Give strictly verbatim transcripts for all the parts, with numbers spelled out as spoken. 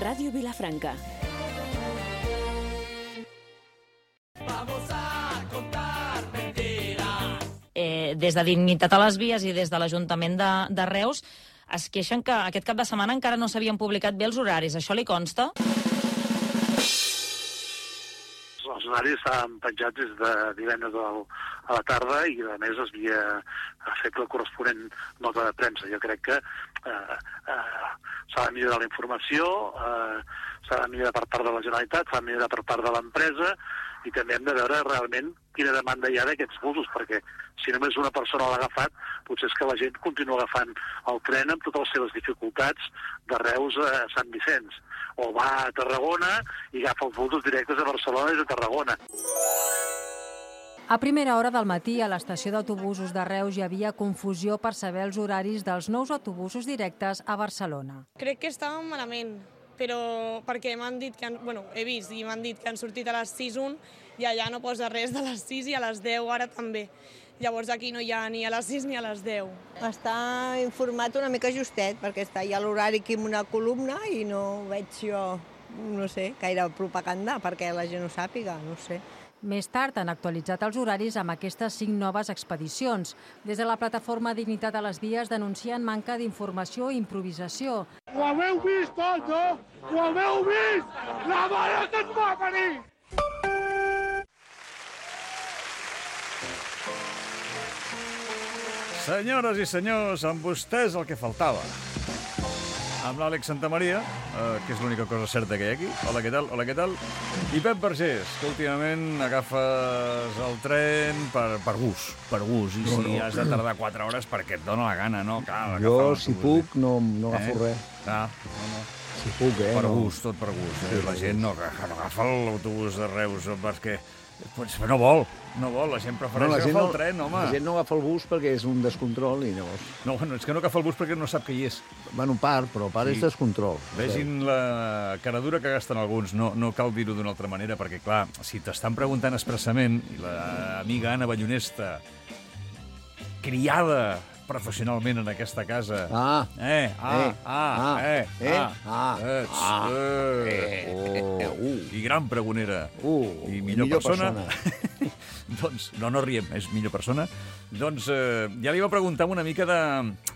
Ràdio Vilafranca. Eh, des de Dignitat a les Vies i des de l'Ajuntament de, de Reus es queixen que aquest cap de setmana encara no s'havien publicat bé els horaris. Això li consta? Els horaris estaven penjats des de divendres a la tarda i, a més, es havia fet la corresponent nota de premsa. Jo crec que eh, eh, s'ha de millorar la informació, eh, s'ha de millorar per part de la Generalitat, s'ha de millorar per part de l'empresa, i també hem de veure realment quina demanda hi ha d'aquests busos, perquè si només una persona l'ha agafat, potser és que la gent continua agafant el tren amb totes les seves dificultats de Reus a Sant Vicenç, o va a Tarragona i agafa els busos directes a Barcelona des de Tarragona. A primera hora del matí, a l'estació d'autobusos de Reus hi havia confusió per saber els horaris dels nous autobusos directes a Barcelona. Crec que estàvem malament, però perquè m'han dit que, han, bueno, he vist i m'han dit que han sortit a les sis un i allà no posa res de les sis i a les deu ara també. Llavors aquí no hi ha ni a les sis ni a les deu. Està informat una mica justet, perquè està ja l'horari aquí en una columna i no veig jo, no sé, gaire propaganda perquè la gent ho sàpiga, no sé. Més tard han actualitzat els horaris amb aquestes cinc noves expedicions. Des de la plataforma Dignitat a les Vies denuncien manca d'informació i improvisació. Ho haveu vist tot, no? Ho haveu vist? La mare que et va venir! Senyores i senyors, amb vostès el que faltava. Amb l'Àlex Santamaria, eh, que és l'única cosa certa que hi ha aquí. Hola, què tal? Hola, què tal? I Pep Vergés, que últimament agafes el tren per, per gust, per gust. I no, si no. has de tardar quatre hores perquè et dona la gana, no? Cal jo, si puc, no, no agafo eh? res. Ah, no, no. Si puc, eh? Per no. gust, tot per gust. Eh? Sí, la gent no, no agafa l'autobús de Reus perquè pues, no vol, no vol. La gent prefereix no, la gent agafar no, el tren, home. La gent no agafa el bus perquè és un descontrol i llavors... No, bueno, és que no agafa el bus perquè no sap que hi és. Bueno, part, però part sí. és descontrol. Vegin sí. la caradura que gasten alguns. No, no cal dir-ho d'una altra manera perquè, clar, si t'estan preguntant expressament i l'amiga Anna Ballonesta, criada professionalment en aquesta casa. Ah, eh, ah, eh, ah, eh, eh, ah, eh, ah, eh, oh, uh, i gran pregonera, uh, i millor, millor persona. persona. Doncs, no, no riem, és millor persona. Doncs eh, ja li va preguntar una mica de,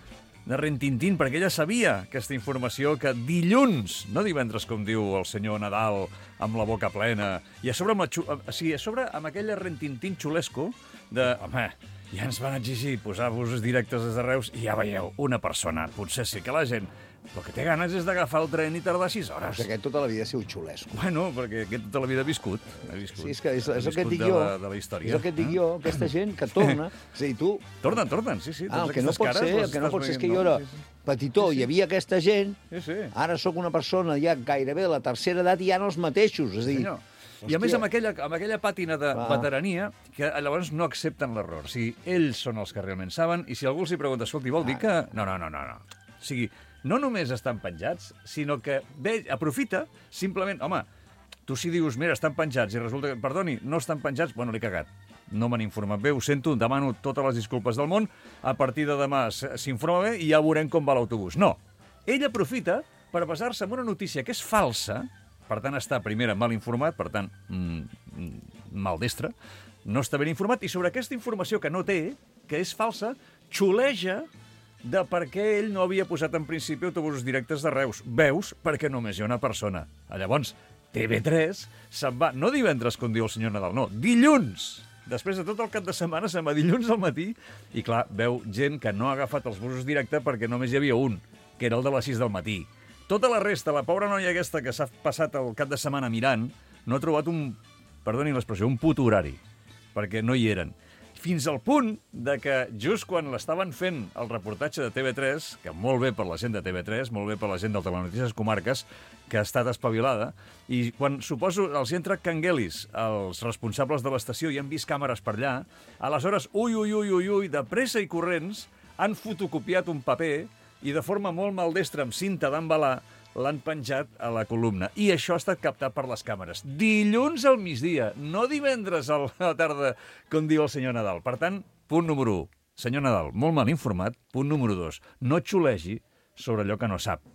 de rentintín, perquè ella sabia aquesta informació que dilluns, no divendres com diu el senyor Nadal, amb la boca plena, i a sobre amb, la, sí, a sobre amb aquella rentintín xulesco de, home, ja ens van exigir posar busos directes des de Reus i ja veieu, una persona. Potser sí que la gent el que té ganes és d'agafar el tren i tardar sis hores. Doncs aquest tota la vida ha sigut xulesco. Bueno, perquè aquest tota la vida ha viscut. Ha viscut. Sí, és, que és, és el que et dic de jo. La, de la història. És el que et dic jo, aquesta gent que torna. És a dir, tu... Tornen, tornen, sí, sí. Ah, el que no pot ser, el que no pot ser és que jo era petitó, hi havia aquesta gent, ara sóc una persona ja gairebé de la tercera edat i ja no els mateixos. És a dir, I a més amb aquella, amb aquella pàtina de ah. veterania que llavors no accepten l'error. O sigui, ells són els que realment saben i si algú els hi pregunta, escolti, vol dir que... No, no, no, no. no. O sigui, no només estan penjats, sinó que ve, aprofita simplement... Home, tu si dius, mira, estan penjats i resulta que, perdoni, no estan penjats, bueno, l'he cagat. No m'han informat bé, ho sento, demano totes les disculpes del món, a partir de demà s'informa bé i ja veurem com va l'autobús. No, ell aprofita per basar-se en una notícia que és falsa, per tant, està, primera, mal informat, per tant, mm, maldestre, no està ben informat, i sobre aquesta informació que no té, que és falsa, xuleja de per què ell no havia posat en principi autobusos directes de Reus. Veus? Perquè només hi ha una persona. Llavors, T V tres se'n va, no divendres, com diu el senyor Nadal, no, dilluns! Després de tot el cap de setmana se'n va dilluns al matí, i clar, veu gent que no ha agafat els busos directes perquè només hi havia un, que era el de les sis del matí. Tota la resta, la pobra noia aquesta que s'ha passat el cap de setmana mirant, no ha trobat un, perdoni l'expressió, un puto horari, perquè no hi eren. Fins al punt de que just quan l'estaven fent el reportatge de T V tres, que molt bé per la gent de T V tres, molt bé per la gent del Telenotícies Comarques, que ha estat espavilada, i quan suposo els hi ha entrat canguelis els responsables de l'estació i han vist càmeres per allà, aleshores, ui, ui, ui, ui, ui, de pressa i corrents, han fotocopiat un paper i de forma molt maldestra, amb cinta d'embalar, l'han penjat a la columna. I això ha estat captat per les càmeres. Dilluns al migdia, no divendres a la tarda, com diu el senyor Nadal. Per tant, punt número u. Senyor Nadal, molt mal informat. Punt número dos. No xulegi sobre allò que no sap.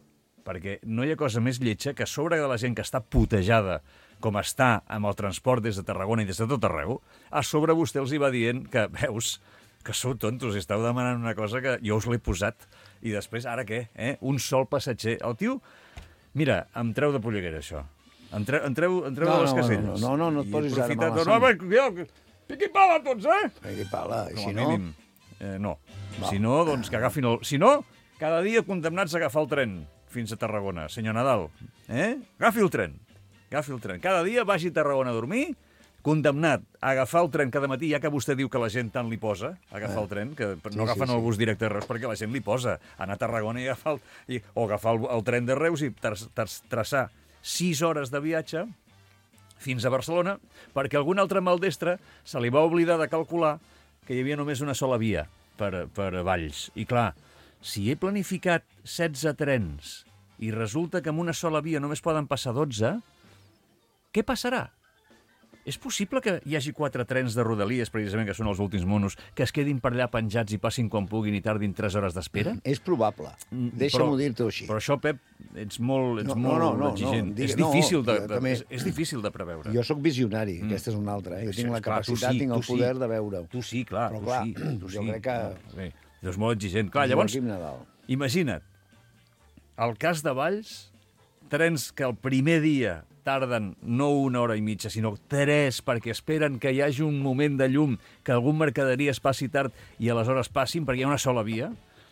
perquè no hi ha cosa més lletja que a sobre de la gent que està putejada com està amb el transport des de Tarragona i des de tot arreu, a sobre vostè els hi va dient que, veus, que sou tontos, esteu demanant una cosa que jo us l'he posat, i després, ara què? Eh? Un sol passatger. El tio, mira, em treu de polleguera, això. Em treu, em treu, em treu no, de les no, caselles. No, no, no, no et posis ara mala sang. No, home, cuidao, piqui pala tots, eh? Piqui pala, i com si a no... mínim, eh, no. Va. Si no, doncs que agafin el... Si no, cada dia condemnats a agafar el tren fins a Tarragona. Senyor Nadal, eh? Agafi el tren. Agafi el tren. Cada dia vagi a Tarragona a dormir, condemnat a agafar el tren cada matí, ja que vostè diu que la gent tant li posa, agafar el tren, que no Sí, agafen sí, el sí. bus directe de Reus perquè la gent li posa, anar a Tarragona i agafar el, i, o agafar el, el tren de Reus i tra, tra, traçar sis hores de viatge fins a Barcelona, perquè algun altre maldestre se li va oblidar de calcular que hi havia només una sola via per, per Valls. I clar, si he planificat setze trens i resulta que amb una sola via només poden passar dotze, què passarà? És possible que hi hagi quatre trens de Rodalies, precisament, que són els últims monos, que es quedin per allà penjats i passin quan puguin i tardin tres hores d'espera? És probable. Deixa'm-ho dir-t'ho així. Però això, Pep, ets molt, ets No, molt no, no, exigent. no, digue- és, difícil no, de, jo de, també- és, és difícil de preveure. Jo sóc visionari, Mm. aquesta és una altra. Eh? Jo Sí, tinc la clar, tu capacitat, sí, tinc tu el poder sí. de veure-ho. Tu sí, clar, Però tu clar, sí. Tu jo sí. crec que... Bé, és molt exigent. Clar, llavors, Joaquim Nadal. imagina't, el cas de Valls, trens que el primer dia tarden no una hora i mitja, sinó tres, perquè esperen que hi hagi un moment de llum, que algun mercaderia es passi tard i aleshores passin, perquè hi ha una sola via.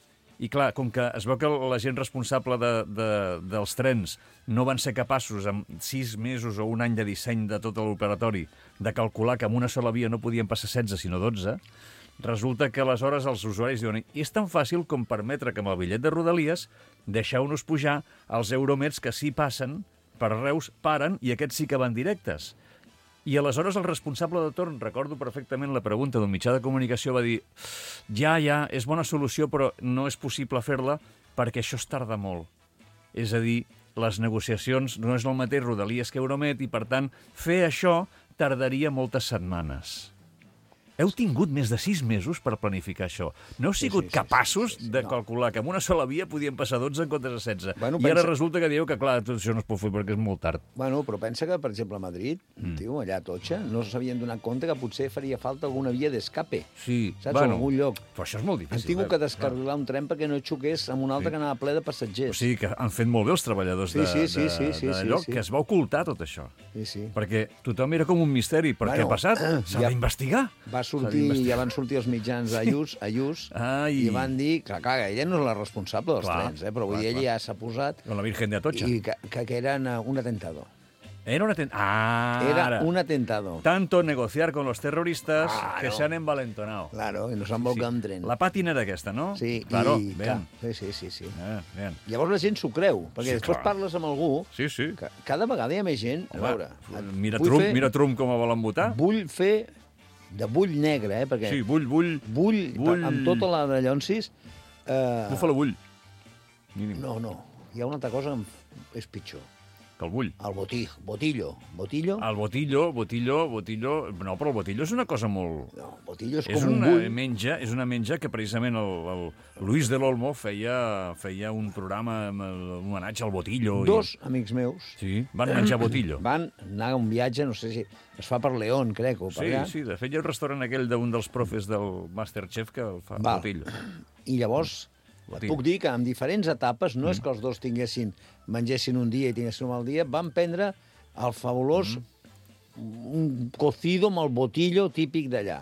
I clar, com que es veu que la gent responsable de, de, dels trens no van ser capaços, amb sis mesos o un any de disseny de tot l'operatori, de calcular que amb una sola via no podien passar setze, sinó dotze, resulta que aleshores els usuaris diuen i és tan fàcil com permetre que amb el bitllet de Rodalies deixeu-nos pujar els euromets que sí passen per Reus, paren, i aquests sí que van directes. I aleshores el responsable de torn, recordo perfectament la pregunta d'un mitjà de comunicació, va dir ja, ja, és bona solució, però no és possible fer-la perquè això es tarda molt. És a dir, les negociacions no és el mateix Rodalies que Euromet i, per tant, fer això tardaria moltes setmanes. Heu tingut més de sis mesos per planificar això. No heu sigut sí, sí, capaços sí, sí, sí, de no. calcular que amb una sola via podien passar dotze en comptes de setze. Bueno, I ara pensa- resulta que dieu que, clar, tot això no es pot fer perquè és molt tard. Bueno, però pensa que, per exemple, a Madrid, mm. tio, allà a Totxa, no s'havien donat compte que potser faria falta alguna via d'escape. Sí, Saps? bueno, En algun lloc. però això és molt difícil. Han tingut eh? que descarrilar un tren perquè no xoqués amb un altre Sí. que anava ple de O passatgers. sigui que han fet molt bé els treballadors Sí, de, sí, sí, de, sí, sí, de sí, lloc, sí. que es va ocultar tot això. Sí, sí. Perquè tothom era com un misteri. Per què Bueno, ha passat? S'ha ja- d'investigar. Va S'ha sortir, d'investigar. ja van sortir els mitjans a Lluç, a Lluç Ai. i van dir que, clar, que ella no és la responsable dels Clar, trens, eh? però vull clar, dir, ella clar. ja s'ha posat Con la Virgen de Atocha. i que, que, que eren eh, un atentado. Era un atent... Ah, Era ara. un atentado. Tanto negociar con los terroristas Claro. que se han envalentonado. Claro, i no s'han volcat amb tren. La pàtina era aquesta, no? Sí, claro, i... ben. Clar, sí, sí, sí, sí. Eh, ben. Llavors la gent s'ho creu, perquè Sí, després clar. parles amb algú Sí, sí. que cada vegada hi ha més gent... Home, a veure, mira vull Trump, fer- mira Trump com el volen votar. Vull fer de bull negre, eh? Perquè Sí, bull, bull. bull, bull. amb tota la de Llonsis... Eh, Bufa-la bull. Mínim. no, no, hi ha una altra cosa que em- és pitjor. Que el bull. El botí, botillo. Botillo? El botillo, botillo, botillo... No, però el botillo és una cosa molt... No, botillo és, És com un una bull. menja, és una menja que precisament el, el Luis de l'Olmo feia, feia un programa amb el, un homenatge al botillo. Dos amics meus I... Sí, van menjar botillo. van anar a un viatge, no sé si es fa per León, crec, o per Sí, allà. sí, de fet hi ha un restaurant aquell d'un dels profes del Masterchef que el fa Val. botillo. I llavors, et Botillo. puc dir que en diferents etapes, no és Mm. que els dos tinguessin, mengessin un dia i tinguessin un mal dia, van prendre el fabulós Mm. un cocido amb el botillo típic d'allà.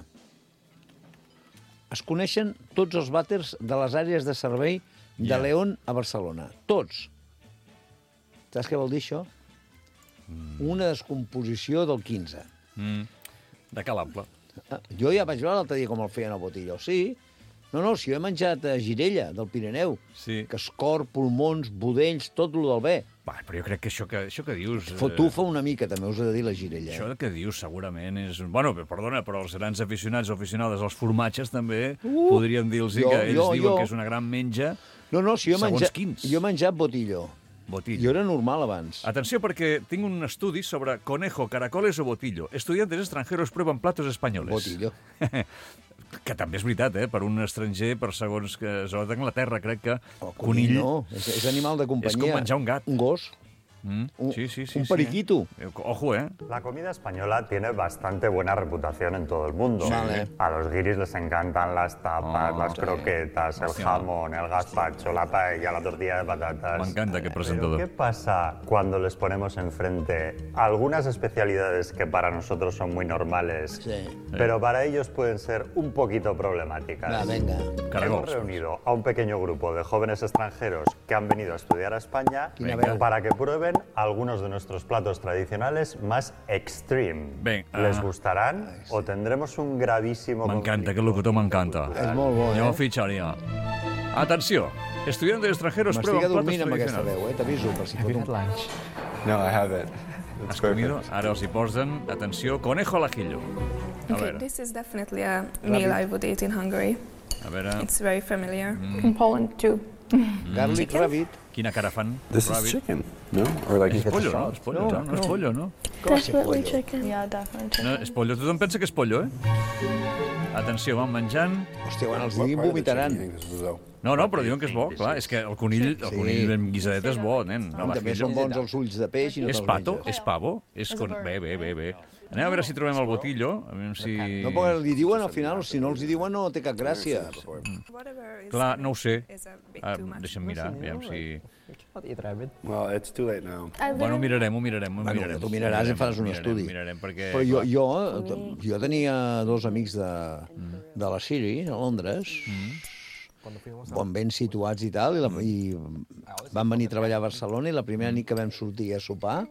Es coneixen tots els vàters de les àrees de servei de Ja. León a Barcelona. Tots. Saps què vol dir això? Una descomposició del quinze. Mm. De cal ample. Ah, Jo ja vaig veure l'altre dia com el feien el botillo. Sí. No, no, si jo he menjat a Girella, del Pirineu, Sí. que és cor, pulmons, budells, tot el del bé. Va, però jo crec que això que, això que dius... eh, Fotufa una mica, també us he de dir la Girella. Això Eh? que dius segurament és... Bueno, perdona, però els grans aficionats o aficionades als formatges també Uh, podríem dir-los jo, que ells jo, diuen jo. que és una gran menja. No, no, si jo he, Segons menjat, quins. jo he menjat botillo. Botillo. Jo era normal abans. Atenció, perquè tinc un estudi sobre conejo, caracoles o botillo. Estudiantes extranjeros prueban platos españoles. Botillo. Que també és veritat, eh? Per un estranger, per segons que... Sobretot d'Anglaterra, crec que... Oh, conill, no. És, és animal de companyia. És com menjar un gat. Un gos. Mm, un, sí, sí, sí, un periquito. Sí, eh? Ojo, ¿eh? La comida española tiene bastante buena reputación en todo el mundo. Vale. A los guiris les encantan las tapas, Oh, las sí. croquetas, el Hostia. jamón, el gazpacho, la paella, la tortilla de patatas. Me encanta aquest Pero presentador. ¿qué pasa cuando les ponemos enfrente algunas especialidades que para nosotros son muy normales, Sí. pero para ellos pueden ser un poquito problemáticas? Va, venga. Caragols. Hemos reunido a un pequeño grupo de jóvenes extranjeros que han venido a estudiar a España Venga. para que prueben algunos de nuestros platos tradicionales más extreme. Ven, ¿Les ah. gustarán o tendremos un gravísimo M'encanta, aquest locutor m'encanta. És molt bo, Jo el eh? fitxaria. Atenció, estudiantes extranjeros M'estic prueben platos adormint amb aquesta tradicionals. veu, eh? T'aviso, per si fot un... lunch? No, I haven't. Has comido? Ara els hi posen, atenció, conejo al ajillo. A Okay, veure, this is definitely a meal I would eat in Hungary. a veure... It's very familiar. In Poland too. Garlic rabbit. Quina cara fan? This is Rabbit. chicken, no? Or like És pollo, no? És pollo, no? No és pollo, no? Definitely chicken. Yeah, definitely No, chicken. és pollo. Tothom pensa que és pollo, eh? Atenció, van menjant... Hòstia, quan els What diguin part of the vomitaran. chicken you think this is, though? No, no, però diuen que és bo, clar. És que el conill, el Sí. conill ben guisadet és bo, nen. No, També són bons els ulls de peix i no És te'ls pato? menges. És pavo? És con... Bé, bé, bé, bé. Anem a veure si trobem el botillo. A veure si... No, perquè li diuen al final, si no els hi diuen no té cap gràcia. Whatever is Clar, no ho sé. is a bit Ah, too much. deixa'm mirar, aviam si... Well, it's too late now. Bueno, mirarem, ho mirarem, ho Bueno, mirarem. tu miraràs i Ho faràs un mirarem, estudi. Mirarem, perquè... Però jo, jo, jo tenia dos amics de, de la City, a Londres, bon, ben situats i tal, i, la, i van venir a treballar a Barcelona i la primera nit que vam sortir a sopar,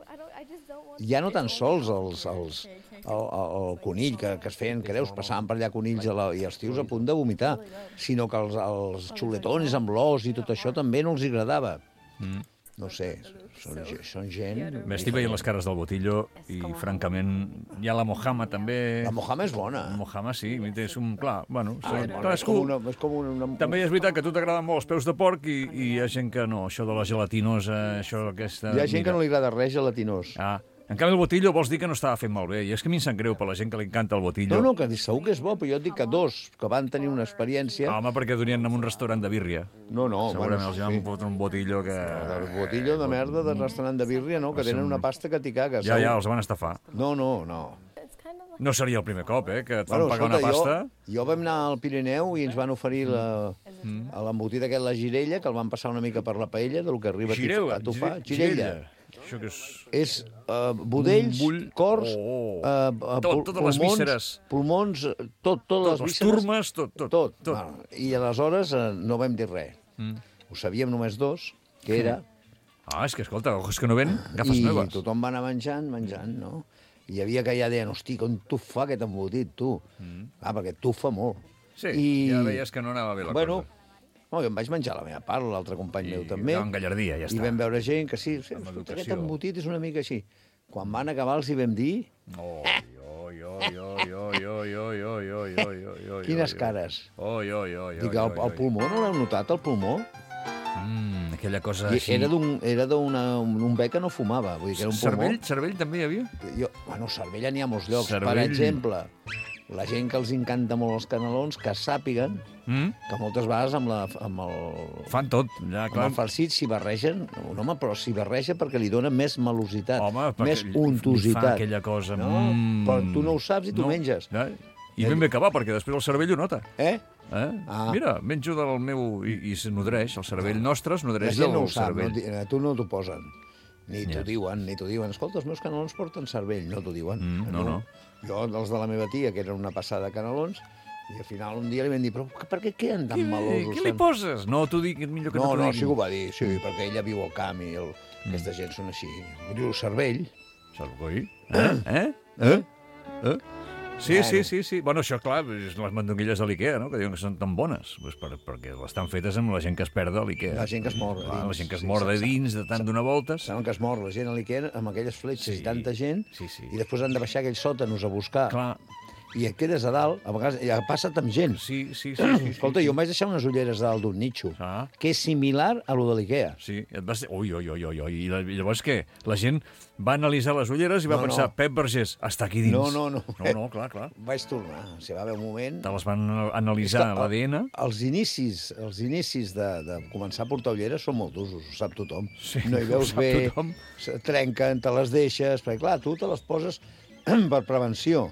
ja no tan sols els, els, el, el conill que, que es feien, creus, passaven per allà conills a la, i els tios a punt de vomitar, sinó que els, els xuletons amb l'os i tot això també no els agradava. Mm. No sé, són, ge- són gent... Bé, estic veient les cares del botillo i, francament, hi ha la mojama, també... La mojama és bona. La mojama, sí, és un... Clar, bueno, són, És cadascú... com una... És com una, una... També és veritat que a tu t'agraden molt els peus de porc i, i hi ha gent que no, això de la gelatinosa, això aquesta... Hi ha gent que no li agrada res gelatinós. Ah, en canvi el botillo vols dir que no estava fent malbé, i és que a mi em sap greu per la gent que li encanta el botillo. No, no, que segur que és bo, però jo et dic que dos que van tenir una experiència... Home, perquè durien en un restaurant de birria. No, no, Segurament bueno, els van sí. fotre un botillo que... El botillo de merda del restaurant de birria, no? Que tenen una pasta que t'hi cagues. Ja, segur. ja, els van estafar. No, no, no. No seria el primer cop, eh, que et van pagar una escolta, pasta. Jo, jo vam anar al Pirineu i ens van oferir la, a l'embotit aquest, la girella, que el van passar una mica per la paella, del que arriba Gireu, a tu fa. gire- Girella. Això que és... És uh, budells, Un bull. cors, Oh. uh, uh, Tot, totes les vísceres. Pulmons, tot, totes Tot, les les vísceres. turmes, tot, tot, tot. tot. Bueno, I aleshores uh, no vam dir res. Mm. Ho sabíem només dos, que era... Ah, és que, escolta, és que no ven, agafes I meves. tothom va anar menjant, menjant, no? I hi havia que ja deien, hosti, com tufa aquest embotit, tu. Mm. Ah, perquè tufa molt. Sí, I... ja veies que no anava bé la bueno, cosa. no, jo em vaig menjar la meva part, l'altre company I meu també. amb gallardia, ja I està. vam veure gent que sí, sí Amb escolta, educació. aquest embotit és una mica així. Quan van acabar els hi vam dir... Oh, jo, jo, jo, jo, jo, jo, jo, jo, jo, jo, jo, Quines jo. cares. Oh, jo, jo, jo, Dic, jo, el, jo, el pulmó, no l'heu notat, el pulmó? Mm, aquella cosa I així... era d'un era d'un un bec que no fumava, vull dir que era un pulmó... Cervell, cervell també hi havia? Jo, bueno, cervell n'hi ha molts llocs. Cervell. Per exemple, la gent que els encanta molt els canelons, que sàpiguen Mm? que moltes vegades amb, la, amb el... Fan tot, ja, Amb clar. el farcit s'hi barregen, no, home, però s'hi barreja perquè li dona més malositat, Home, perquè més li- li untositat. fa aquella cosa, No, mm. però tu no ho saps i tu No. menges. Ja, I ben bé que va, perquè després el cervell ho nota. Eh? Eh? Ah. Mira, menjo del meu... I, i es nodreix, el cervell nostre es La nodreix gent del no ho sap, no, cervell. ti- a tu no t'ho posen. Ni Ja. t'ho diuen, ni t'ho diuen. Escolta, els meus canelons porten cervell, no t'ho diuen. Mm, no, no. Jo, els de la meva tia, que eren una passada de canelons, i al final un dia li vam dir, però per què queden tan Què, malosos? què li tan-" poses? No, t'ho dic, és millor que No, no t'ho no, digui. sí que ho va dir, sí, perquè ella viu al camp i el... aquesta gent són així. Diu cervell. Cervell? Eh? Eh? Eh? Eh? Sí, Bueno. sí, sí, sí. Bueno, això, clar, és les mandonguilles de l'Ikea, no?, que diuen que són tan bones. Pues per, perquè estan fetes amb la gent que es perd a l'Ikea. La gent que es mor a Clar, dins. la gent que es Sí, mor de saps- dins de tant donar voltes. Saben que es mor la gent a l'Ikea amb aquelles fletxes Sí. i tanta gent, Sí, sí. i després han de baixar aquells sòtanos a buscar. Clar. i et quedes a dalt, a vegades ja passa't amb gent. Sí, sí, sí. sí Escolta, sí, jo em vaig deixar unes ulleres a dalt d'un nicho, ah. que és similar a lo de l'Ikea. Sí, et vas... Ui, ui, ui, ui, ui. I llavors què? La gent va analitzar les ulleres i va no, pensar, no. Pep Vergés, està aquí dins. No, no, no. No, no, clar, clar. Vaig tornar. O sigui, va haver un moment... Te les van analitzar l'A D N. Els inicis, els inicis de, de començar a portar ulleres són molt d'usos, ho sap tothom. Sí, no hi veus bé, tothom. Trenquen, te les deixes, perquè clar, tu te les poses per prevenció.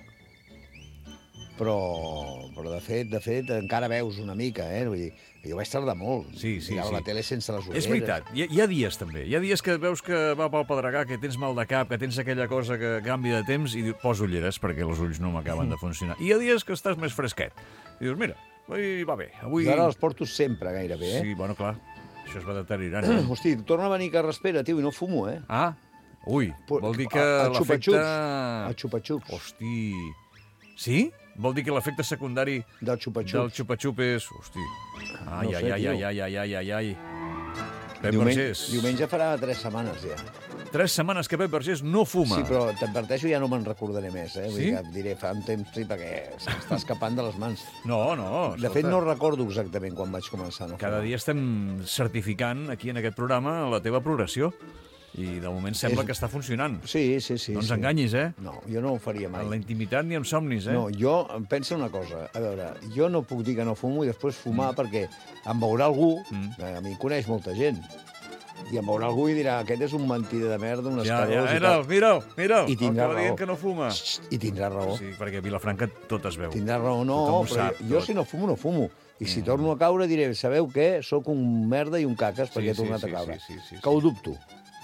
Però, però de fet, de fet, encara veus una mica, eh? Vull dir, jo vaig tardar molt. Sí, sí, Mirava sí. la tele sense les ulleres. És veritat. Hi ha, hi ha dies, també. Hi ha dies que veus que va pel pedregar, que tens mal de cap, que tens aquella cosa que canvia de temps i dius, poso ulleres perquè els ulls no m'acaben de funcionar. I hi ha dies que estàs més fresquet. I dius, mira, avui va bé. Avui... Jo ara els porto sempre, gairebé, eh? Sí, bueno, clar. Això es va deteriorant. Eh? Hosti, torna a venir carraspera, tio, i no fumo, eh? Ah, ui, vol dir que el l'efecte... El xupa-xups. Hosti... Sí? Vol dir que l'efecte secundari del xupa-xups del xupa-xup és... Hosti... Ai, no ai, sé, ai, ai, ai, ai, ai, ai, ai. Pep diumenge, Vergés. Diumenge farà tres setmanes, ja. Tres setmanes que Pep Vergés no fuma. Sí, però t'adverteixo, ja no me'n recordaré més, eh? Vull Sí? dir que diré, fa un temps, sí, perquè s'està escapant de les mans. No, no. De fet, escolta. no recordo exactament quan vaig començar. No Cada dia estem certificant aquí en aquest programa la teva progressió. I de moment sembla És... que està funcionant. Sí, sí, sí. No ens sí. enganyis, eh? No, jo no ho faria mai. En la intimitat ni en somnis, eh? No, jo em penso una cosa. A veure, jo no puc dir que no fumo i després fumar mm. perquè em veurà algú, mm. a mi coneix molta gent, i em veurà algú i dirà, aquest és un mentider de merda, un escarós... Ja, ja, mira'l, mira'l, mira'l, I tindrà el que va dient raó. que no fuma. I tindrà raó. Sí, perquè a Vilafranca tot es veu. Tindrà raó, no, però sap, jo tot. si no fumo, no fumo. I si Mm. torno a caure diré, sabeu què? Soc un merda i un caques perquè Sí, he tornat sí, a caure. sí, sí, sí, sí. Que ho dubto.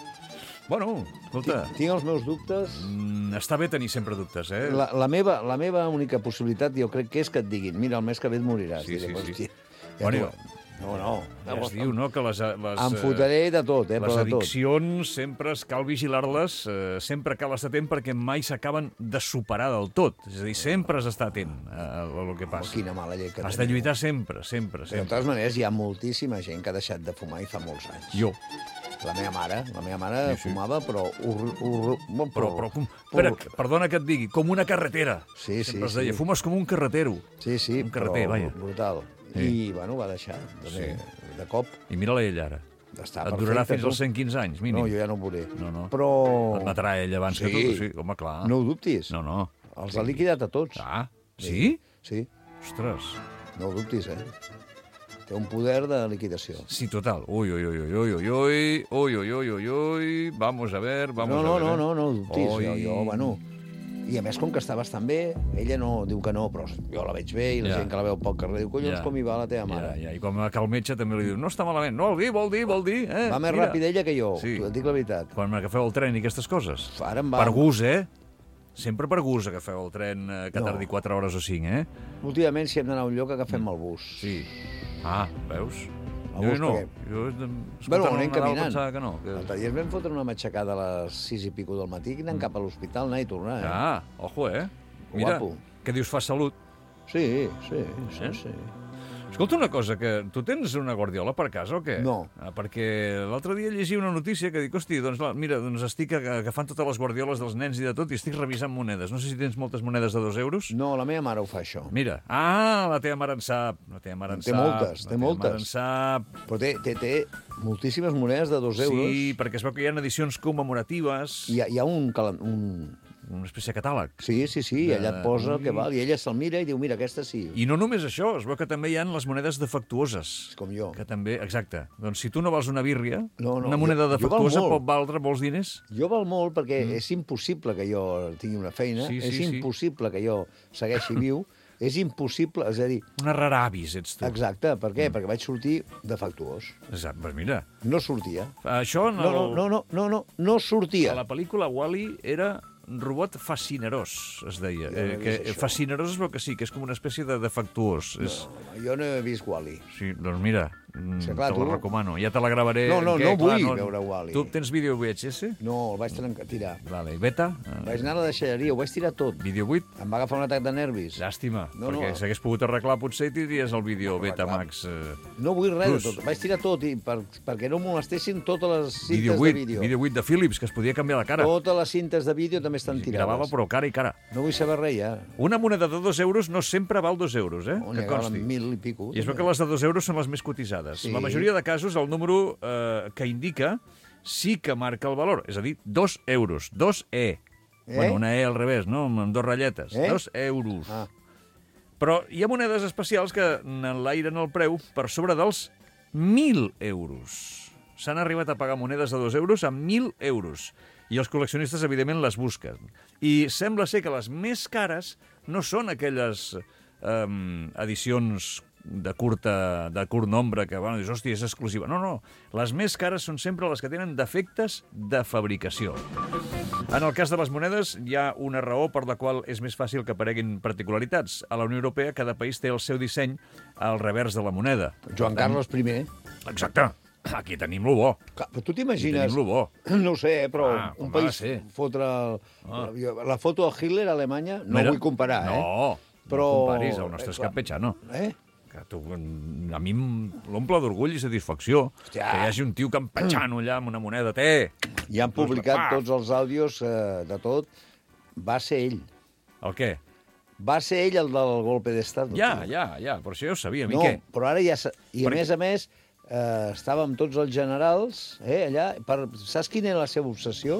Bueno, escolta... Tinc, tinc els meus dubtes. Mm, està bé tenir sempre dubtes, eh? La, la, meva, la meva única possibilitat, jo crec que és que et diguin, mira, el mes que ve et moriràs. Sí, Diré, sí, "Hòstia, sí. ja Bueno, t'ho- no, no. Ja es diu, no?, que les... les Em fotré de tot, eh, Les però de tot. addiccions sempre es cal vigilar-les, eh, sempre cal estar atent perquè mai s'acaben de superar del tot. És a dir, sempre has d'estar atent a, a el que passa. Oh, quina mala llet que Has de teniu. lluitar sempre, sempre, De sempre. totes maneres, hi ha moltíssima gent que ha deixat de fumar i fa molts anys. Jo. La meva mare, la meva mare Sí, sí. fumava, però... Ur, ur, ur, Però, però, com, espera, perdona que et digui, com una carretera. Sí, sí, Sempre es deia, sí. fumes com un carretero. Sí, sí, Un carreter, però vaja. brutal. Sí. I, bueno, va deixar, de, Sí. de cop. I mira-la ella ara. Està Et durarà perfecte, fins tu. als cent quinze anys, mínim. No, jo ja no ho veuré. No, no. Però... Et matarà ella abans Sí. que tu, sí. Home, clar. No ho dubtis. No, no. Els ha liquidat a tots. Ah, sí? Sí. Ostres. No ho dubtis, eh? Té un poder de liquidació. Sí, total. Uy, uy, uy, uy, uy, uy, uy, uy, uy, uy, uy, uy, vamos a ver, vamos no, no, a ver. no, no, no ho dubtis. Oi. Jo, jo, bueno... I a més, com que està bastant bé, ella no diu que no, però jo la veig bé i la Ja. gent que la veu pel carrer diu, collons, Ja. com hi va la teva mare. Ja, ja, i quan va al metge també li diu, no està malament. No, vol dir, vol dir, vol dir. Eh? Va més Mira. ràpid ella que jo, Sí. et dic la veritat. Quan agafeu el tren i aquestes coses. Ara em va... Per gust, eh? Sempre per gust agafeu el tren eh, que No. tardi quatre hores o cinc, eh? Últimament, si hem d'anar a un lloc, agafem el bus. Sí. Ah, veus? El Jo bus, no. perquè- Jo, Bueno, escoltant anem el Nadal, caminant. pensava que no. Que... L'altre dia ens vam fotre una matxacada a les sis i pico del matí, anant cap a l'hospital, anar i tornar, eh? Ah, ojo, eh? Mira, Guapo. que dius fa salut. Sí, sí, sí, Eh? sí. Escolta una cosa, que tu tens una guardiola per casa o què? No. Ah, perquè l'altre dia llegia una notícia que dic, hosti, doncs la, mira, doncs estic agafant totes les guardioles dels nens i de tot i estic revisant monedes. No sé si tens moltes monedes de dos euros. No, la meva mare ho fa, això. Mira, ah, la teva mare en sap, la teva mare en Té sap. moltes, la té teva moltes. mare en sap. Però té, té, té moltíssimes monedes de dos euros. Sí, perquè es veu que hi ha edicions commemoratives, Hi ha, hi ha un, calen- un... una espècie de catàleg. Sí, sí, sí, De- allà et posa el que Ui. val, i ella se'l mira i diu, mira, aquesta sí. I no només això, es veu que també hi ha les monedes defectuoses. Com jo. Que també, exacte. Doncs si tu no vals una bírria, No, no, una moneda jo- jo val defectuosa molt. pot valdre molts diners. Jo val molt perquè mm. és impossible que jo tingui una feina, Sí, sí, és sí. impossible que jo segueixi viu, és impossible, és a dir... Una rara avis ets tu. Exacte, per què? Mm. Perquè vaig sortir defectuós. Exacte, doncs mira. No sortia. Això en No, no, el- no, no, no, no, no sortia. A la pel·lícula Wall-E era un robot fascinerós, es deia. Jo no he Eh, que vist això. fascinerós es veu que sí, que és com una espècie de defectuós. No, És... jo no he vist Wall-E. Sí, doncs mira, mm, Sí, clar, te la tu- recomano. Ja te la gravaré. No, no, Què? no Clar, vull veure Wall-E. Tu tens vídeo V H S? No, el vaig trencar, tirar. Vale, i beta? Vaig anar a la deixalleria, ho vaig tirar tot. Vídeo vuit? Em va agafar un atac de nervis. Llàstima, No, perquè no. s'hagués pogut arreglar potser i tindries el vídeo No, Beta clar. Max. Eh... No vull res Plus. de tot. Vaig tirar tot i per, perquè no molestessin totes les cintes Vídeo de vuit, vídeo. vídeo vuit de Philips, que es podia canviar la cara. Totes les cintes de vídeo també també estan tirades. Gravava però cara i cara. No vull saber res, ja. Una moneda de dos euros no sempre val dos euros, eh? On que hi ha consti. mil i pico. I es veu que les de dos euros són les més cotitzades. Sí. La majoria de casos, el número eh, que indica sí que marca el valor, és a dir, dos euros, dos E. Eh? Bueno, una E al revés, no? Amb dos ratlletes. Eh? Dos euros. Ah. Però hi ha monedes especials que enlairen el preu per sobre dels mil euros. S'han arribat a pagar monedes de dos euros amb mil euros. I els col·leccionistes, evidentment, les busquen. I sembla ser que les més cares no són aquelles um, edicions de, curta, de curt nombre que, bueno, dius, hòstia, és exclusiva. No, no. Les més cares són sempre les que tenen defectes de fabricació. En el cas de les monedes, hi ha una raó per la qual és més fàcil que apareguin particularitats. A la Unió Europea, cada país té el seu disseny al revers de la moneda. Joan Carles primer. Exacte. Aquí tenim lo bo. Però tu t'imagines... Aquí tenim lo bo. No ho sé, però ah, un país fotre... El, ah. la, la foto de Hitler a Alemanya, no Mira, vull comparar, no, eh? Però... No comparis, el nostre és campechano. Eh? Que tu, a mi l'omple d'orgull i satisfacció Hòstia. Que hi hagi un tio campechano allà amb una moneda. Té! I han publicat tots els àudios eh, de tot. Va ser ell. El què? Va ser ell el del golpe d'estat. Ja, ja, ja, però això ja ho sabíem. No, I què? però ara ja... I a Perquè... més a més... Uh, estàvem tots els generals eh, allà. Per... Saps quina era la seva obsessió?